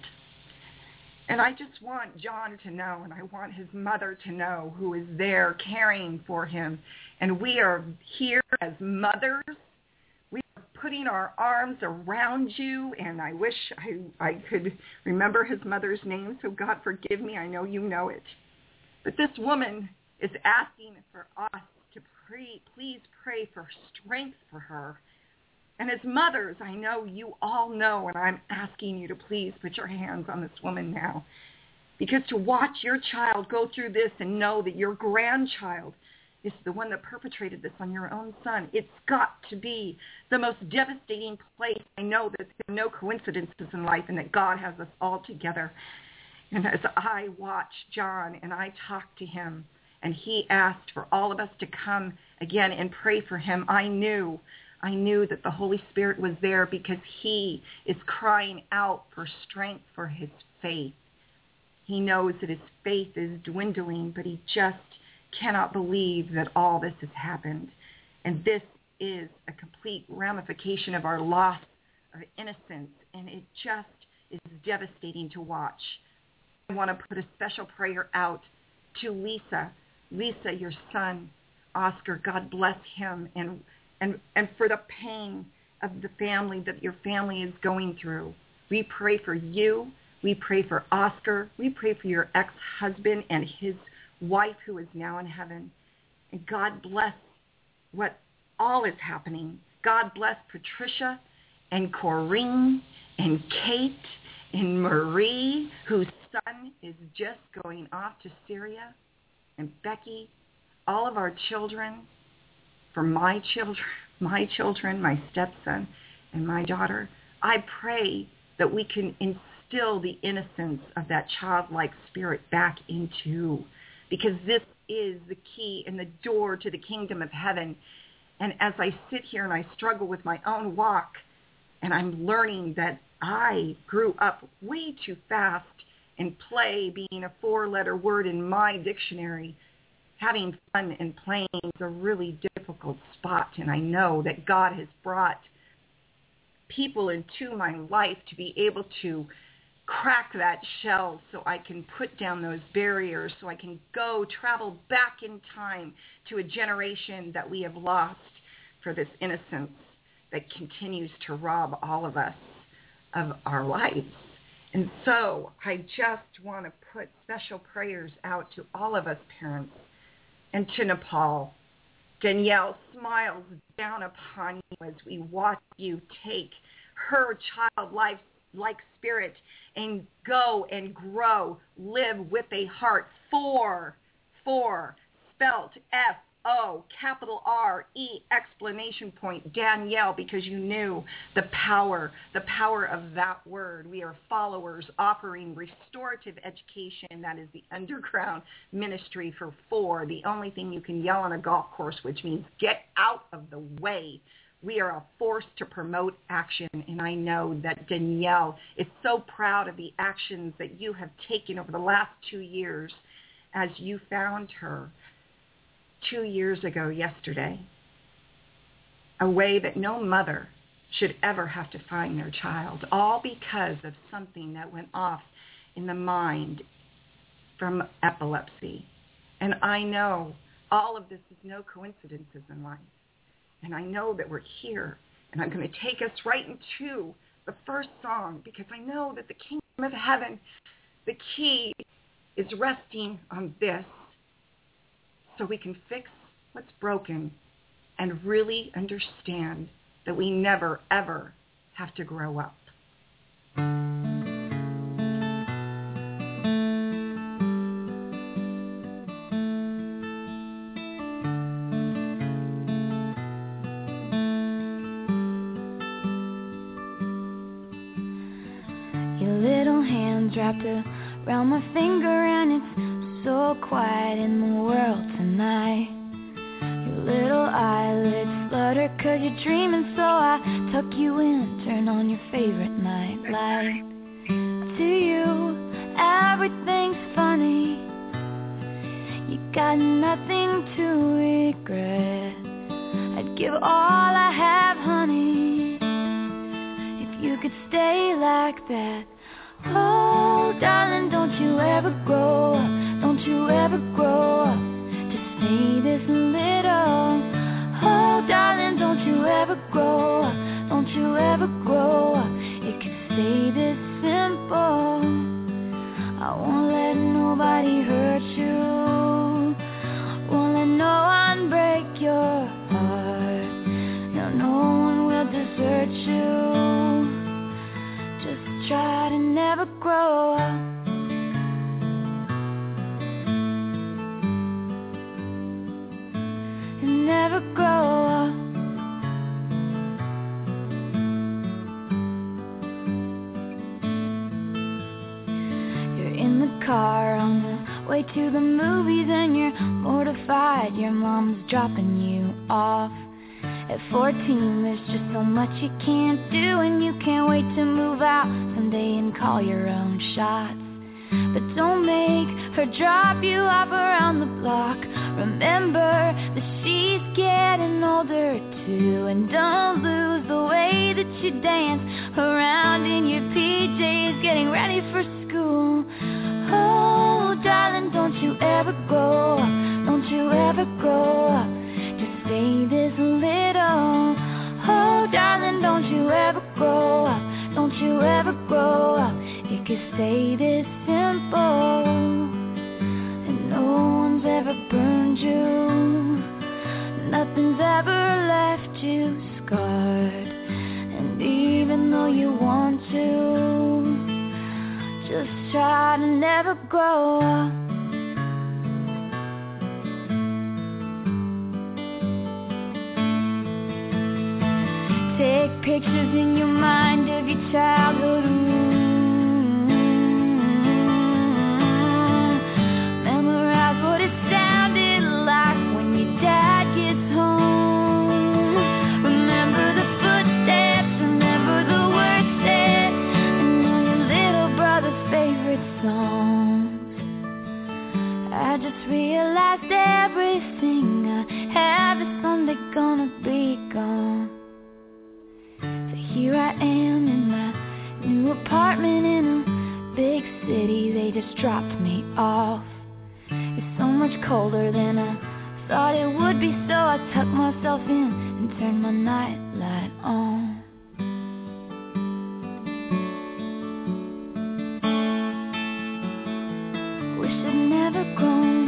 And I just want John to know, and I want his mother to know, who is there caring for him. And we are here as mothers. We are putting our arms around you, and I wish I, I could remember his mother's name, so God forgive me, I know you know it. But this woman is asking for us to pray, please pray for strength for her. And as mothers, I know you all know, and I'm asking you to please put your hands on this woman now. Because to watch your child go through this and know that your grandchild is the one that perpetrated this on your own son, it's got to be the most devastating place. I know that there are no coincidences in life and that God has us all together. And as I watch John and I talk to him, and he asked for all of us to come again and pray for him, I knew I knew that the Holy Spirit was there because he is crying out for strength for his faith. He knows that his faith is dwindling, but he just cannot believe that all this has happened. And this is a complete ramification of our loss of innocence, and it just is devastating to watch. I want to put a special prayer out to Lisa. Lisa, your son, Oscar, God bless him, and and and for the pain of the family that your family is going through. We pray for you. We pray for Oscar. We pray for your ex-husband and his wife who is now in heaven. And God bless what all is happening. God bless Patricia and Corinne and Kate and Marie, whose son is just going off to Syria, and Becky, all of our children, for my children, my children, my stepson, and my daughter. I pray that we can instill the innocence of that childlike spirit back into, because this is the key and the door to the kingdom of heaven. And as I sit here and I struggle with my own walk, and I'm learning that I grew up way too fast, and play being a four-letter word in my dictionary, having fun and playing is a really difficult spot. And I know that God has brought people into my life to be able to crack that shell so I can put down those barriers, so I can go travel back in time to a generation that we have lost for this innocence that continues to rob all of us of our lives. And so I just want to put special prayers out to all of us parents and to Nepal. Danielle smiles down upon you as we watch you take her childlike like spirit and go and grow, live with a heart for, for, spelt F O, capital R E, explanation point, Danielle, because you knew the power, the power of that word. We are followers offering restorative education. That is the underground ministry for four, the only thing you can yell on a golf course, which means get out of the way. We are a force to promote action, and I know that Danielle is so proud of the actions that you have taken over the last two years as you found her two years ago yesterday, a way that no mother should ever have to find their child, all because of something that went off in the mind from epilepsy. And I know all of this is no coincidences in life. And I know that we're here, and I'm going to take us right into the first song, because I know that the kingdom of heaven, the key is resting on this, so we can fix what's broken and really understand that we never, ever have to grow up. Your little hands wrapped around my finger, and it's so quiet in the world tonight. Your little eyelids flutter 'cause you're dreaming, so I tuck you in, turn on your favorite night light. To you, everything's funny. You got nothing to regret. I'd give all I have, honey, if you could stay like that. Oh, darling, don't you ever grow up, don't you ever grow up to stay this little. Oh, darling, don't you ever grow up, don't you ever grow up, it could stay this simple. I won't let nobody hurt you, won't let no one break your heart. No, no one will desert you. Just try to never grow up. And never grow up. You're in the car on the way to the movies, and you're mortified your mom's dropping you off. At fourteen, there's just so much you can't do, and you can't wait to move out someday and call your own shots. but don't make her drop you off around the block. Remember that she's getting older too, and don't lose the way that you dance around in your P Js getting ready for school. Oh, darling, don't you ever grow up, don't you ever grow up, just stay this little. Oh, darling, don't you ever grow up, don't you ever grow up, it could stay this simple. And no one's ever burned you, nothing's ever left you scarred. And even though you want to, just try to never grow up. Take pictures in your mind of your childhood room. Memorize what it sounded like when your dad gets home. Remember the footsteps, remember the words said, and all your little brother's favorite songs. I just realized everything I have is someday gonna be gone. Here I am in my new apartment in a big city. They just dropped me off. It's so much colder than I thought it would be, so I tucked myself in and turned my night light on. Wish I'd never grown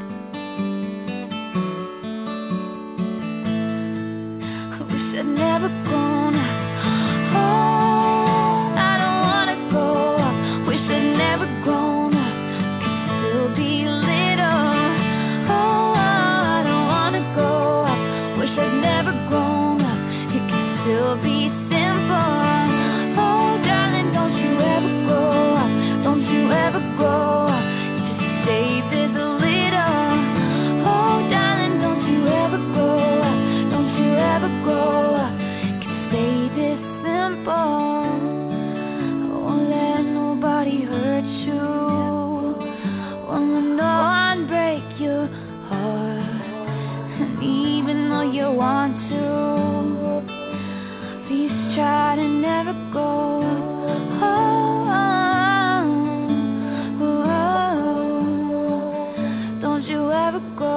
up. I wish I'd never grown up. Oh, I don't wanna grow up. Wish I'd never grown up. Could still be little. Oh, I don't wanna grow up. Wish I'd never grown up. It could still be simple. Oh, darling, don't you ever grow up. Don't you ever grow up. Just stay this little. Oh, darling, don't you ever grow up. Don't you ever grow up. Could stay this simple. Won't let nobody hurt you. Won't let no one break your heart. And even though you want to, please try to never go. Oh, oh, oh, don't you ever go.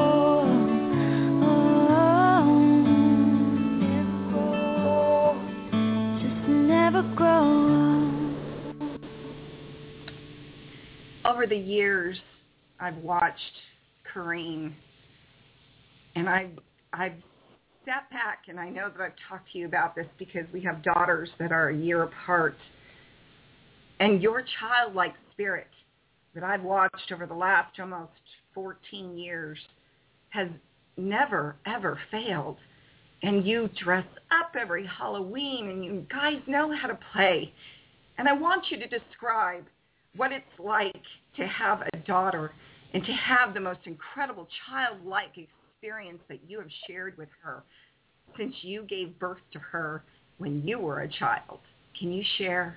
Over the years, I've watched Kareem, and I've, I've sat back, and I know that I've talked to you about this because we have daughters that are a year apart, and your childlike spirit that I've watched over the last almost fourteen years has never, ever failed. And you dress up every Halloween, and you guys know how to play. And I want you to describe what it's like to have a daughter and to have the most incredible childlike experience that you have shared with her since you gave birth to her when you were a child. Can you share?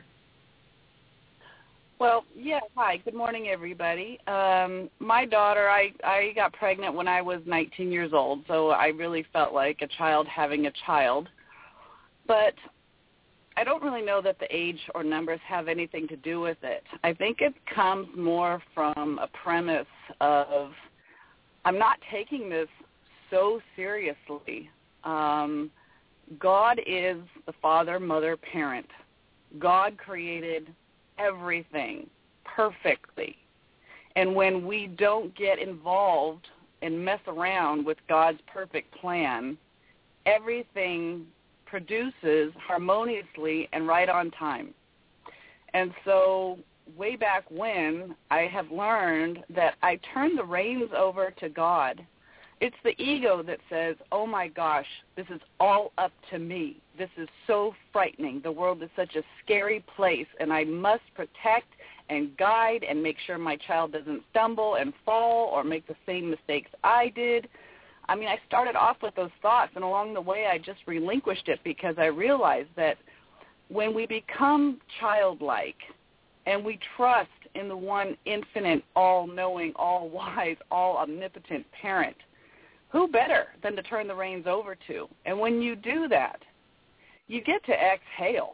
Well, yeah, hi. Good morning, everybody. Um, my daughter, I, I got pregnant when I was nineteen years old, so I really felt like a child having a child. But I don't really know that the age or numbers have anything to do with it. I think it comes more from a premise of I'm not taking this so seriously. Um, God is the father, mother, parent. God created everything perfectly. And when we don't get involved and mess around with God's perfect plan, everything produces harmoniously and right on time. And so way back when, I have learned that I turn the reins over to God. It's the ego that says, oh my gosh, this is all up to me. This is so frightening. The world is such a scary place, and I must protect and guide and make sure my child doesn't stumble and fall or make the same mistakes I did. I mean, I started off with those thoughts, and along the way I just relinquished it because I realized that when we become childlike and we trust in the one infinite, all-knowing, all-wise, all-omnipotent parent. Who better than to turn the reins over to? And when you do that, you get to exhale.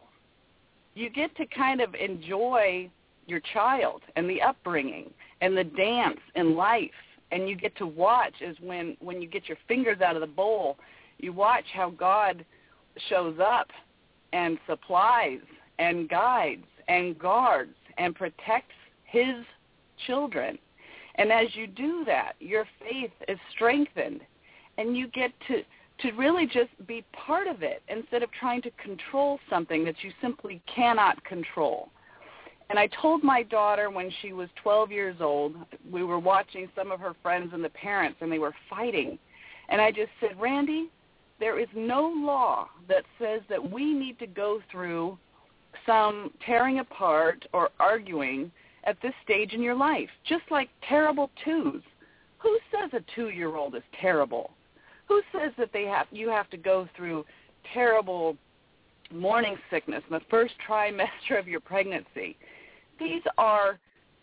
You get to kind of enjoy your child and the upbringing and the dance in life. And you get to watch as when, when you get your fingers out of the bowl, you watch how God shows up and supplies and guides and guards and protects his children. And as you do that, your faith is strengthened, and you get to, to really just be part of it instead of trying to control something that you simply cannot control. And I told my daughter when she was twelve years old, we were watching some of her friends and the parents, and they were fighting. And I just said, Randy, there is no law that says that we need to go through some tearing apart or arguing at this stage in your life, just like terrible twos. Who says a two-year-old is terrible? Who says that they have you have to go through terrible morning sickness in the first trimester of your pregnancy? These are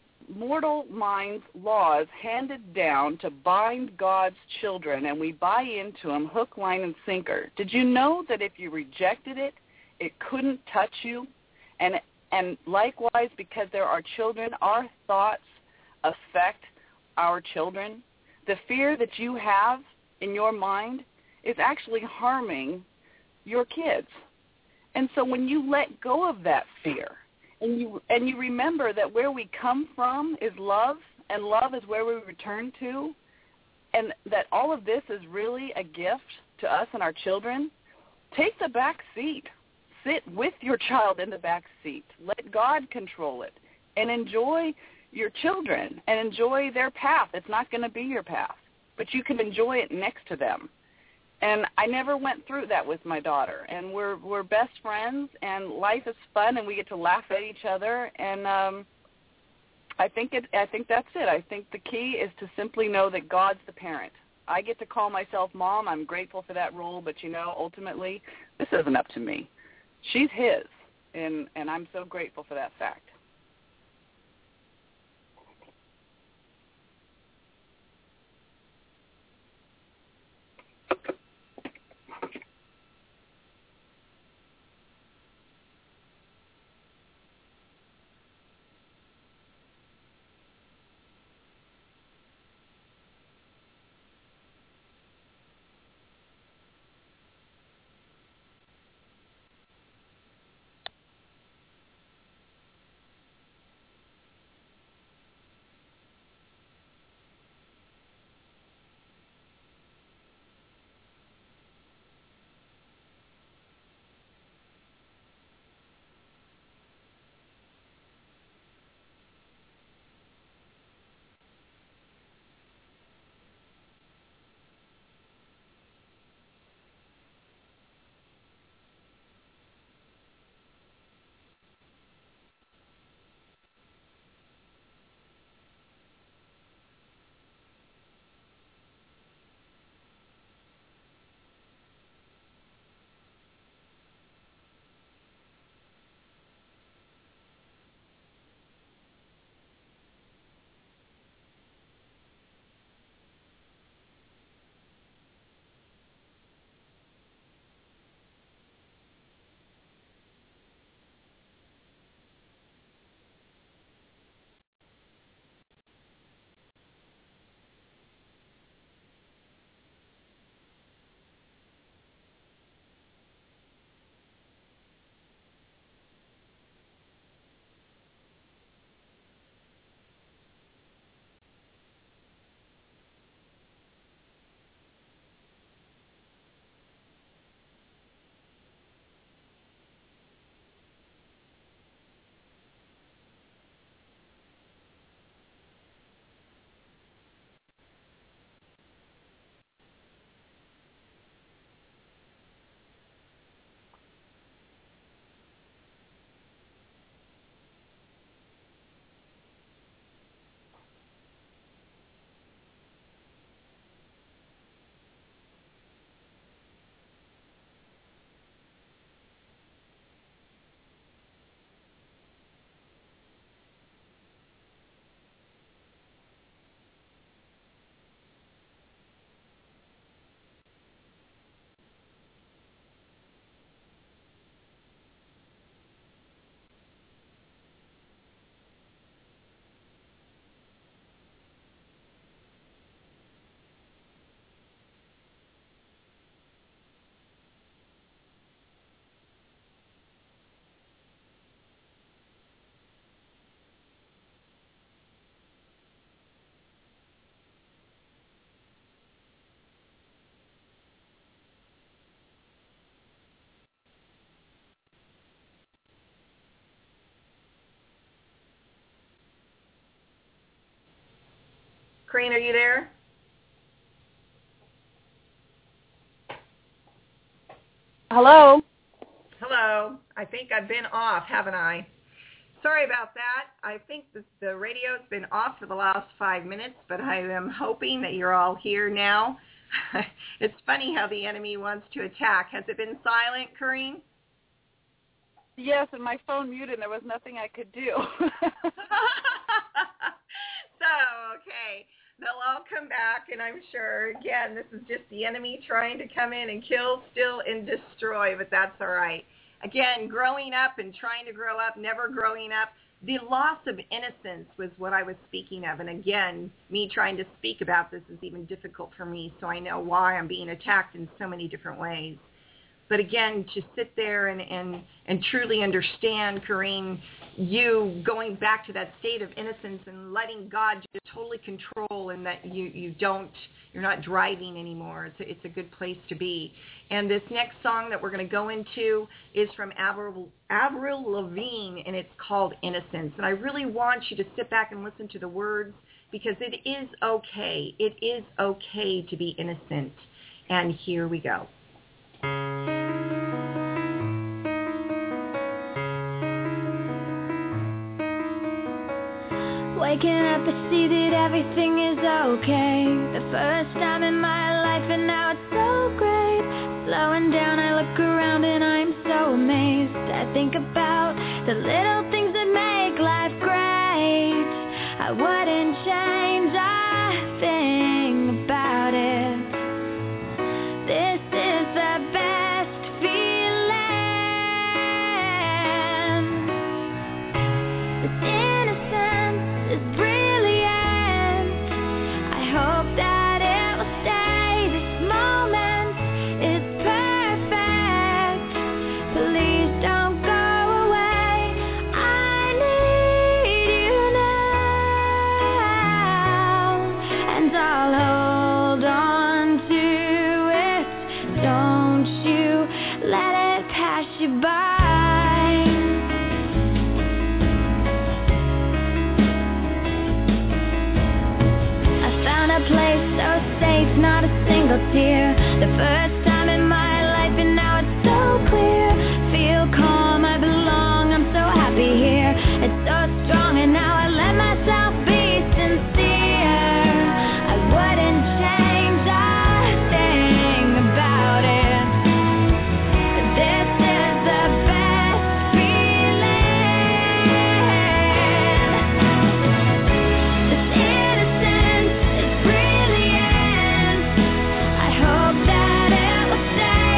mortal minds laws handed down to bind God's children, and we buy into them hook, line, and sinker. Did you know that if you rejected it, it couldn't touch you? And and likewise, because there are children, our thoughts affect our children. The fear that you have in your mind is actually harming your kids. And so when you let go of that fear, and you and you remember that where we come from is love, and love is where we return to, and that all of this is really a gift to us and our children, take the back seat. Sit with your child in the back seat. Let God control it, and enjoy your children and enjoy their path. It's not going to be your path, but you can enjoy it next to them. And I never went through that with my daughter. And we're we're best friends, and life is fun, and we get to laugh at each other. And um, I think it. I think that's it. I think the key is to simply know that God's the parent. I get to call myself mom. I'm grateful for that role, but you know, ultimately, this isn't up to me. She's his, and and I'm so grateful for that fact. Corrine, are you there? Hello? Hello. I think I've been off, haven't I? Sorry about that. I think the, the radio's been off for the last five minutes, but I am hoping that you're all here now. It's funny how the enemy wants to attack. Has it been silent, Corrine? Yes, and my phone muted, and there was nothing I could do. So, okay. They'll all come back, and I'm sure, again, this is just the enemy trying to come in and kill, steal, and destroy, but that's all right. Again, growing up and trying to grow up, never growing up, the loss of innocence was what I was speaking of. And again, me trying to speak about this is even difficult for me, so I know why I'm being attacked in so many different ways. But again, to sit there and, and, and truly understand, Corrine, you going back to that state of innocence and letting God just totally control, and that you, you don't, you're not driving anymore. It's a, it's a good place to be. And this next song that we're going to go into is from Avril, Avril Lavigne, and it's called Innocence. And I really want you to sit back and listen to the words, because it is okay. It is okay to be innocent. And here we go. Waking up, I see that everything is okay. The first time in my life, and now it's so great. Slowing down, I look around and I'm so amazed. I think about the little things that make life great. I wouldn't change a thing about it. This is the best feeling. This innocence is brilliant. I hope that it will stay. This moment is perfect. Please don't go away. I need you now, and I'll hold on to it. Don't you let it pass you by. A place so safe, not a single tear. The first time in my life, and now it's so clear. Feel calm, I belong, I'm so happy here. It's so strong, and now I let myself be sincere. I wouldn't change a thing about it. This is the best feeling. This innocence is brilliant. I hope that it will stay.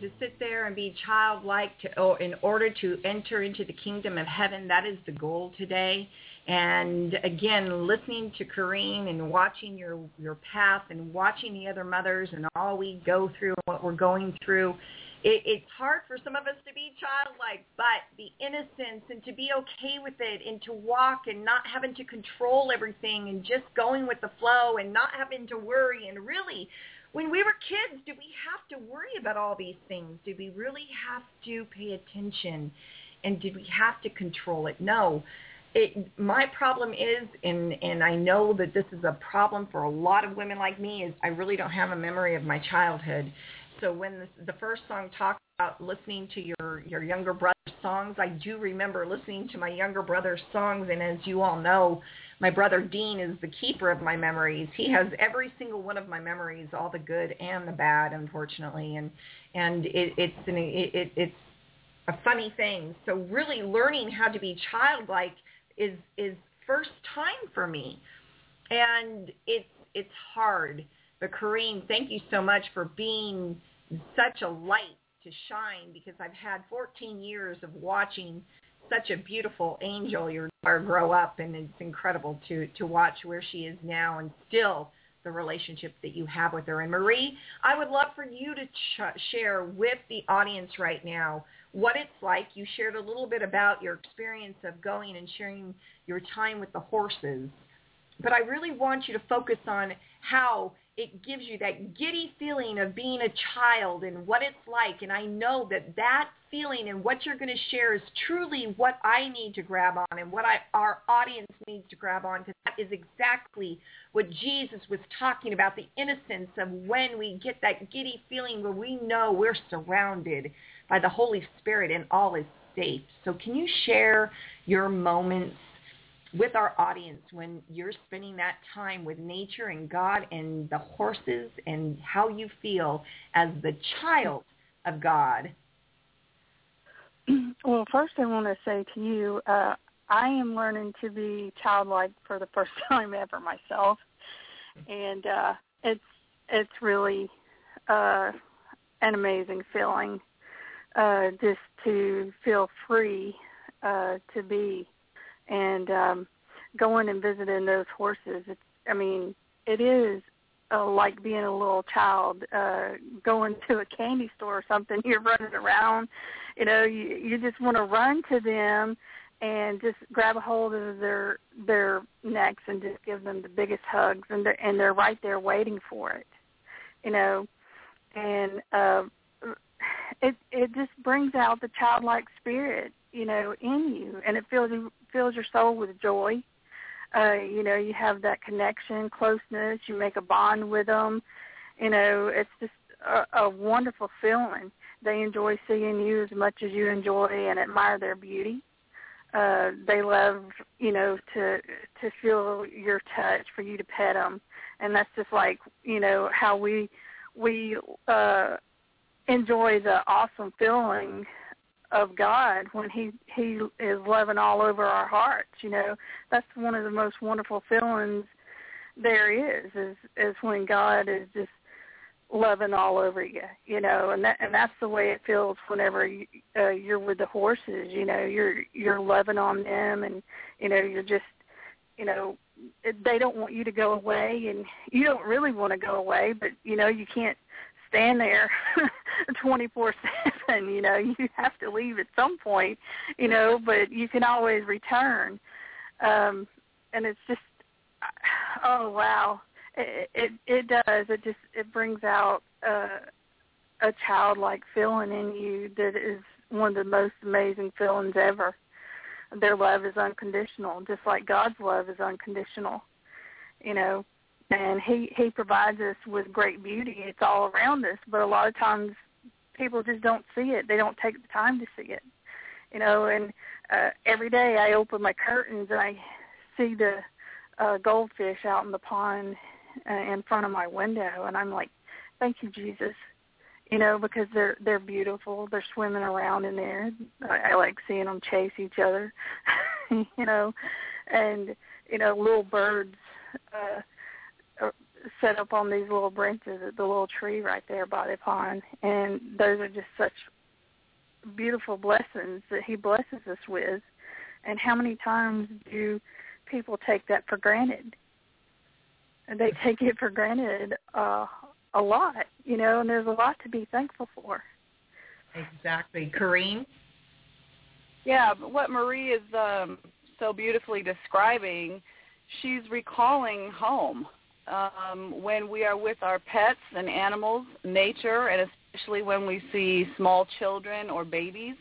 to sit there and be childlike to, or in order to enter into the kingdom of heaven. That is the goal today. And again, listening to Corrine and watching your, your path and watching the other mothers and all we go through and what we're going through, it, it's hard for some of us to be childlike, but the innocence and to be okay with it and to walk and not having to control everything and just going with the flow and not having to worry. And really, when we were kids, did we have to worry about all these things? Did we really have to pay attention? And did we have to control it? No. It, my problem is, and, and I know that this is a problem for a lot of women like me, is I really don't have a memory of my childhood. So when this, the first song talked about listening to your, your younger brother's songs, I do remember listening to my younger brother's songs. And as you all know, my brother Dean is the keeper of my memories. He has every single one of my memories, all the good and the bad, unfortunately. And and it, it's an, it, it, it's a funny thing. So really learning how to be childlike is is first time for me, and it's it's hard. But Corrine, thank you so much for being such a light to shine, because I've had fourteen years of watching such a beautiful angel, your daughter, grow up, and it's incredible to to watch where she is now and still the relationship that you have with her. And Marie, I would love for you to ch- share with the audience right now what it's like. You shared a little bit about your experience of going and sharing your time with the horses, but I really want you to focus on how it gives you that giddy feeling of being a child and what it's like. And I know that that feeling and what you're going to share is truly what I need to grab on and what I, our audience needs to grab on, because that is exactly what Jesus was talking about, the innocence of when we get that giddy feeling where we know we're surrounded by the Holy Spirit and all is safe. So can you share your moments with our audience when you're spending that time with nature and God and the horses, and how you feel as the child of God? Well, first I want to say to you, uh, I am learning to be childlike for the first time ever myself, and uh, it's it's really uh, an amazing feeling, uh, just to feel free uh, to be. And um, going and visiting those horses, it's, I mean, it is uh, like being a little child, uh, going to a candy store or something. You're running around, you know, you, you just want to run to them and just grab a hold of their their necks and just give them the biggest hugs, and they're, and they're right there waiting for it, you know. And uh, it it just brings out the childlike spirit, you know, in you, and it fills fills your soul with joy. Uh, you know, you have that connection, closeness. You make a bond with them. You know, it's just a, a wonderful feeling. They enjoy seeing you as much as you enjoy and admire their beauty. Uh, they love, you know, to to feel your touch, for you to pet them, and that's just like, you know, how we we uh, enjoy the awesome feeling of God when he he is loving all over our hearts. You know, that's one of the most wonderful feelings there is, is is when God is just loving all over you, you know, and that and that's the way it feels whenever you, uh, you're with the horses. You know, you're you're loving on them, and you know, you're just, you know, they don't want you to go away, and you don't really want to go away, but you know, you can't stand there twenty-four seven, you know, you have to leave at some point, you know, but you can always return. Um, and it's just, oh, wow, it, it, it does. It just, it brings out uh, a childlike feeling in you that is one of the most amazing feelings ever. Their love is unconditional, just like God's love is unconditional, you know. And he, he provides us with great beauty. It's all around us, but a lot of times people just don't see it. They don't take the time to see it, you know. And uh, every day I open my curtains and I see the uh, goldfish out in the pond uh, in front of my window, and I'm like, thank you, Jesus, you know, because they're they're beautiful. They're swimming around in there. I, I like seeing them chase each other, you know, and, you know, little birds uh, set up on these little branches at the little tree right there by the pond, and those are just such beautiful blessings that he blesses us with. And how many times do people take that for granted? And they take it for granted uh, a lot, you know, and there's a lot to be thankful for. Exactly. Kareem? Yeah, but what Marie is um, so beautifully describing, she's recalling home. Um, when we are with our pets and animals, nature, and especially when we see small children or babies,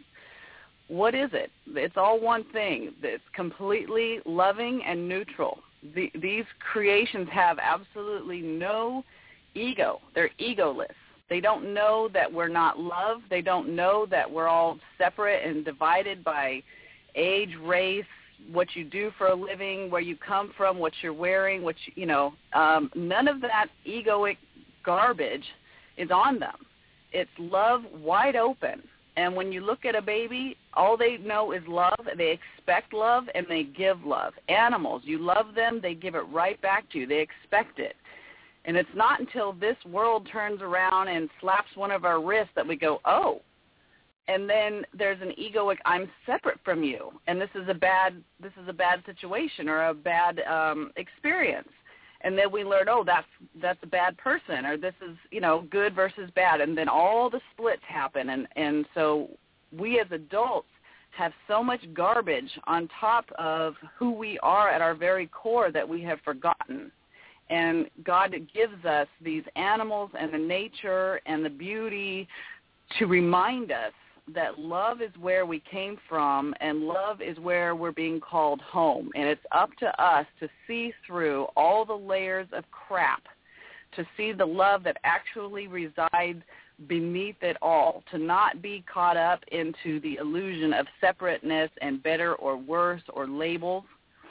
what is it? It's all one thing. It's completely loving and neutral. The, these creations have absolutely no ego. They're egoless. They don't know that we're not loved. They don't know that we're all separate and divided by age, race, what you do for a living, where you come from, what you're wearing, what you, you know. Um, none of that egoic garbage is on them. It's love wide open. And when you look at a baby, all they know is love. They expect love, and they give love. Animals, you love them, they give it right back to you. They expect it. And it's not until this world turns around and slaps one of our wrists that we go, oh. And then there's an egoic, I'm separate from you, and this is a bad this is a bad situation or a bad um, experience. And then we learn, oh, that's that's a bad person, or this is, you know, good versus bad. And then all the splits happen. And, and so we as adults have so much garbage on top of who we are at our very core that we have forgotten. And God gives us these animals and the nature and the beauty to remind us that love is where we came from, and love is where we're being called home. And it's up to us to see through all the layers of crap, to see the love that actually resides beneath it all, to not be caught up into the illusion of separateness and better or worse or labels,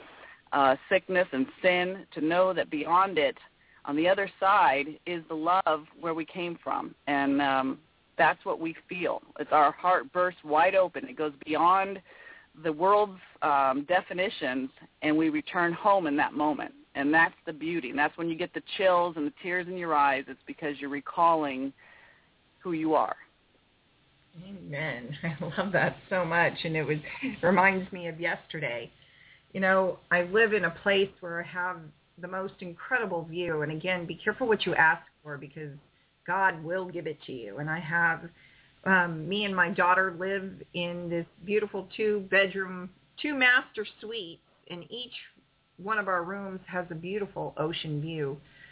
uh, sickness and sin, to know that beyond it, on the other side, is the love where we came from. And um, that's what we feel. It's our heart bursts wide open. It goes beyond the world's um, definitions, and we return home in that moment. And that's the beauty. And that's when you get the chills and the tears in your eyes. It's because you're recalling who you are. Amen. I love that so much. And it was it reminds me of yesterday. You know, I live in a place where I have the most incredible view. And again, be careful what you ask for, because God will give it to you. And I have, um, me and my daughter live in this beautiful two-bedroom, two master suites, and each one of our rooms has a beautiful ocean view.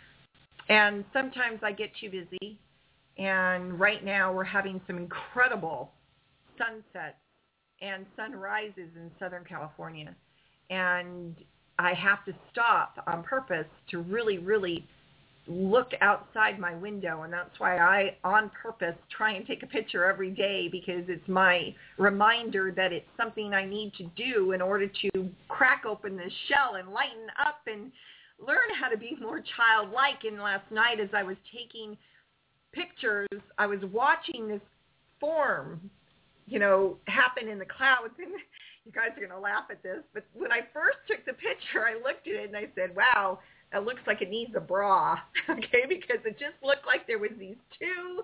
And sometimes I get too busy, and right now we're having some incredible sunsets and sunrises in Southern California. And I have to stop on purpose to really, really look outside my window, and that's why I, on purpose, try and take a picture every day, because it's my reminder that it's something I need to do in order to crack open this shell and lighten up and learn how to be more childlike. And last night, as I was taking pictures, I was watching this form, you know, happen in the clouds, and you guys are going to laugh at this, but when I first took the picture, I looked at it and I said, wow, that looks like it needs a bra, okay, because it just looked like there was these two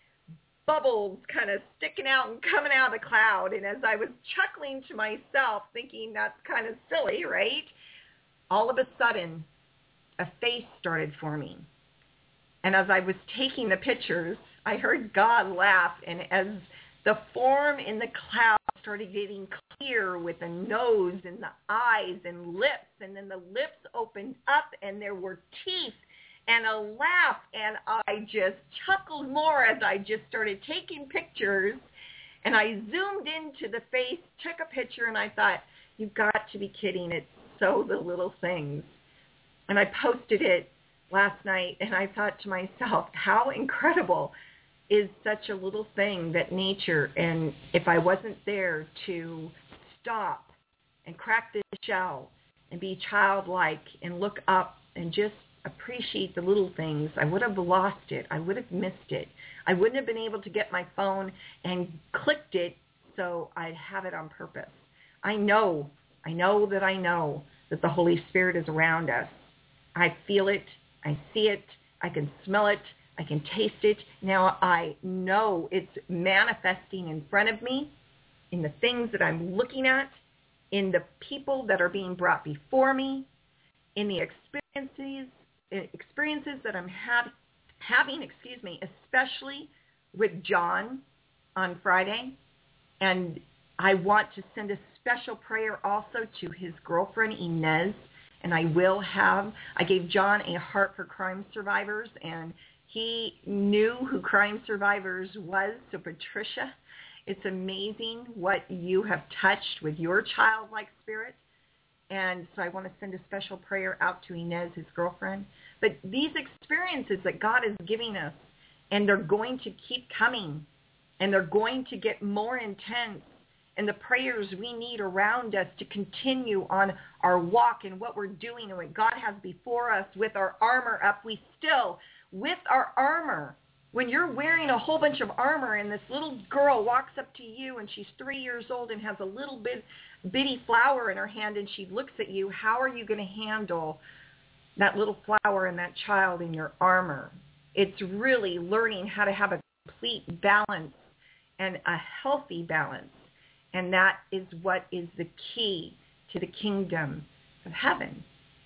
bubbles kind of sticking out and coming out of the cloud. And as I was chuckling to myself, thinking that's kind of silly, right, all of a sudden, a face started forming. And as I was taking the pictures, I heard God laugh, and as the form in the cloud started getting clear with the nose and the eyes and lips, and then the lips opened up and there were teeth and a laugh, and I just chuckled more as I just started taking pictures, and I zoomed into the face, took a picture, and I thought, you've got to be kidding, it's so the little things. And I posted it last night, and I thought to myself, how incredible is such a little thing that nature, and if I wasn't there to stop and crack this shell and be childlike and look up and just appreciate the little things, I would have lost it. I would have missed it. I wouldn't have been able to get my phone and clicked it so I'd have it on purpose. I know, I know that I know that the Holy Spirit is around us. I feel it I see it. I can smell it. I can taste it. Now I know it's manifesting in front of me in the things that I'm looking at, in the people that are being brought before me, in the experiences experiences that I'm have, having, excuse me, especially with John on Friday. And I want to send a special prayer also to his girlfriend, Inez, and I will have, I gave John a heart for crime survivors, and he knew who Crime Survivors was. So Patricia, it's amazing what you have touched with your childlike spirit. And so I want to send a special prayer out to Inez, his girlfriend. But these experiences that God is giving us, and they're going to keep coming, and they're going to get more intense, and the prayers we need around us to continue on our walk and what we're doing and what God has before us with our armor up. We still, with our armor, when you're wearing a whole bunch of armor and this little girl walks up to you and she's three years old and has a little bit bitty flower in her hand and she looks at you, how are you going to handle that little flower and that child in your armor? It's really learning how to have a complete balance and a healthy balance. And that is what is the key to the kingdom of heaven.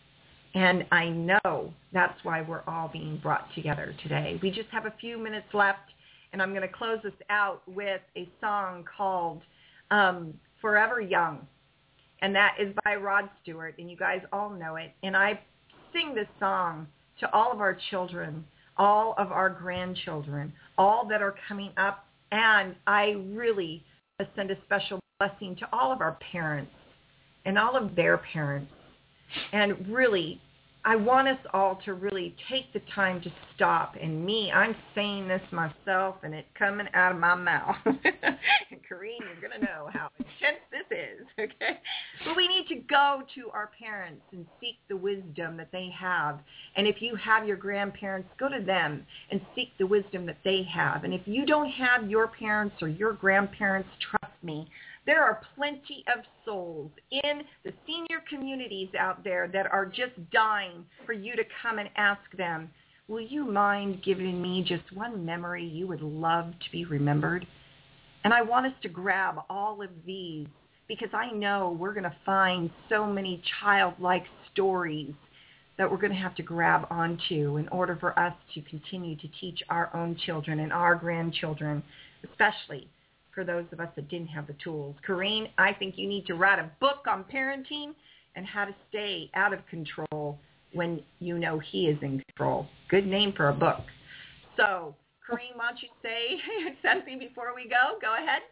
And I know that's why we're all being brought together today. We just have a few minutes left, and I'm going to close this out with a song called um, Forever Young. And that is by Rod Stewart, and you guys all know it. And I sing this song to all of our children, all of our grandchildren, all that are coming up. And I really send a special blessing to all of our parents and all of their parents. And really, I want us all to really take the time to stop. And me, I'm saying this myself, and it's coming out of my mouth. And Corrine, you're going to know how intense this is, okay? But we need to go to our parents and seek the wisdom that they have. And if you have your grandparents, go to them and seek the wisdom that they have. And if you don't have your parents or your grandparents, trust me, there are plenty of souls in the senior communities out there that are just dying for you to come and ask them, will you mind giving me just one memory you would love to be remembered? And I want us to grab all of these because I know we're going to find so many childlike stories that we're going to have to grab onto in order for us to continue to teach our own children and our grandchildren, especially for those of us that didn't have the tools. Corrine, I think you need to write a book on parenting and how to stay out of control when you know he is in control. Good name for a book. So, Corrine, why don't you say something before we go? Go ahead.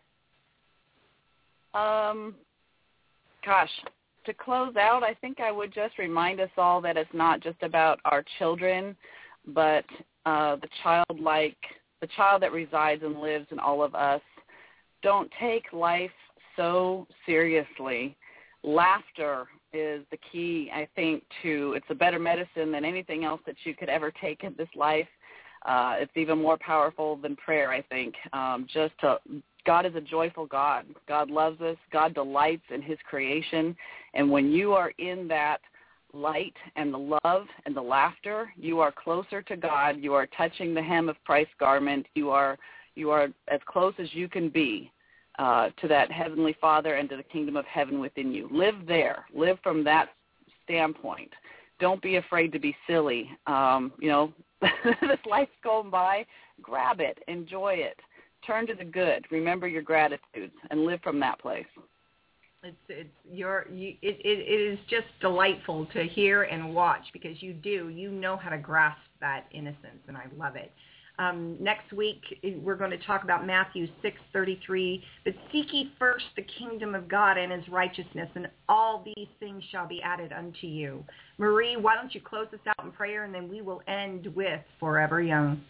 Um, gosh, to close out, I think I would just remind us all that it's not just about our children, but uh, the childlike, the child that resides and lives in all of us. Don't take life so seriously. Laughter is the key, I think, to, it's a better medicine than anything else that you could ever take in this life. Uh, it's even more powerful than prayer, I think. Um, just to, God is a joyful God. God loves us. God delights in his creation. And when you are in that light and the love and the laughter, you are closer to God. You are touching the hem of Christ's garment. You are You are as close as you can be uh, to that Heavenly Father and to the kingdom of heaven within you. Live there. Live from that standpoint. Don't be afraid to be silly. Um, you know, this life's going by. Grab it. Enjoy it. Turn to the good. Remember your gratitudes and live from that place. It's it's your you, it, it it is just delightful to hear and watch because you do you know how to grasp that innocence, and I love it. Um, next week, we're going to talk about Matthew six thirty-three. But seek ye first the kingdom of God and his righteousness, and all these things shall be added unto you. Marie, why don't you close us out in prayer, and then we will end with Forever Young.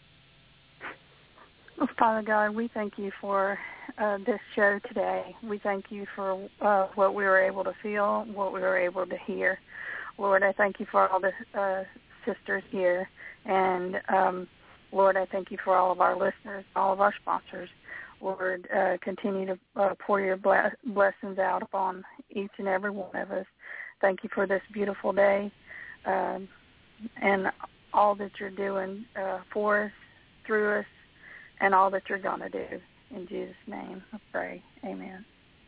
Well, Father God, we thank you for uh, this show today. We thank you for uh, what we were able to feel, what we were able to hear. Lord, I thank you for all the uh, sisters here, and um Lord, I thank you for all of our listeners, all of our sponsors. Lord, uh, continue to uh, pour your ble- blessings out upon each and every one of us. Thank you for this beautiful day. Um, and all that you're doing uh, for us, through us, and all that you're going to do. In Jesus' name, I pray. Amen.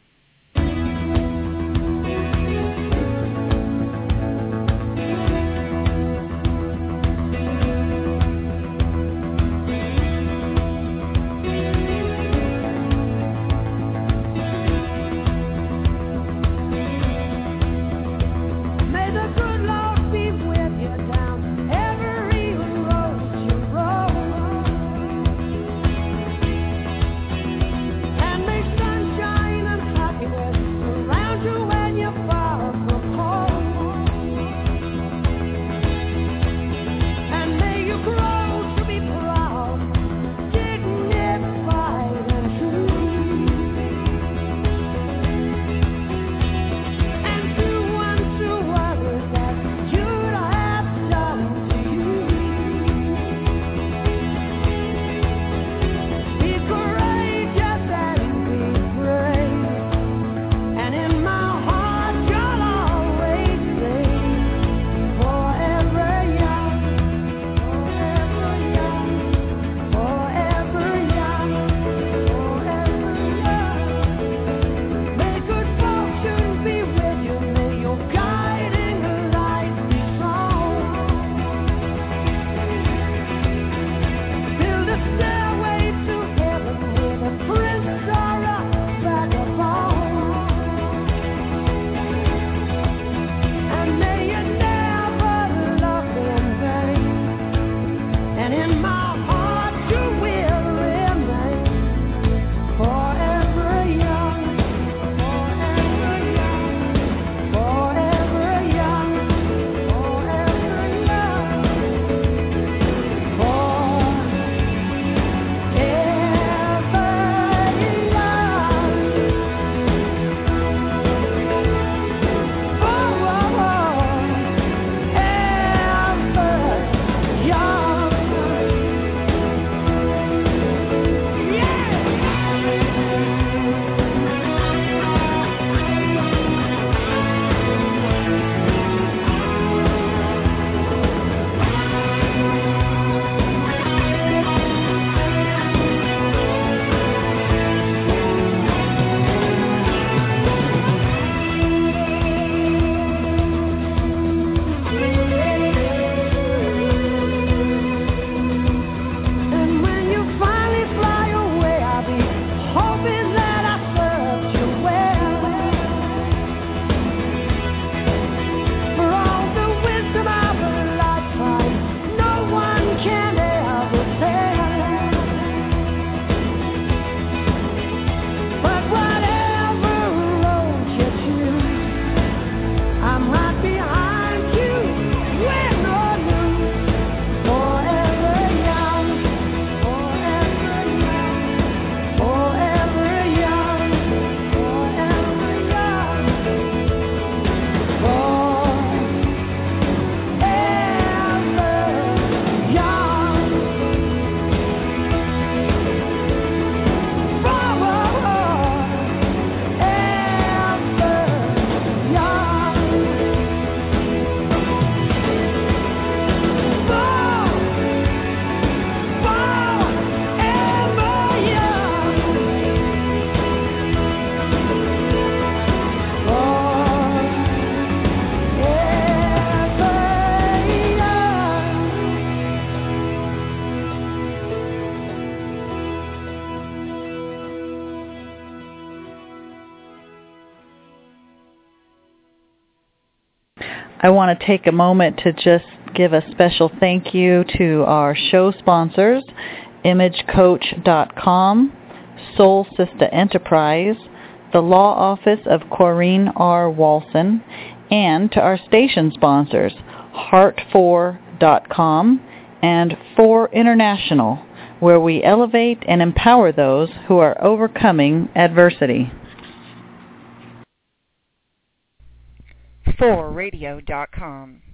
I want to take a moment to just give a special thank you to our show sponsors, image coach dot com, Soul Sister Enterprise, the Law Office of Corrine R. Walson, and to our station sponsors, heart four dot com and four International, where we elevate and empower those who are overcoming adversity. four radio dot com.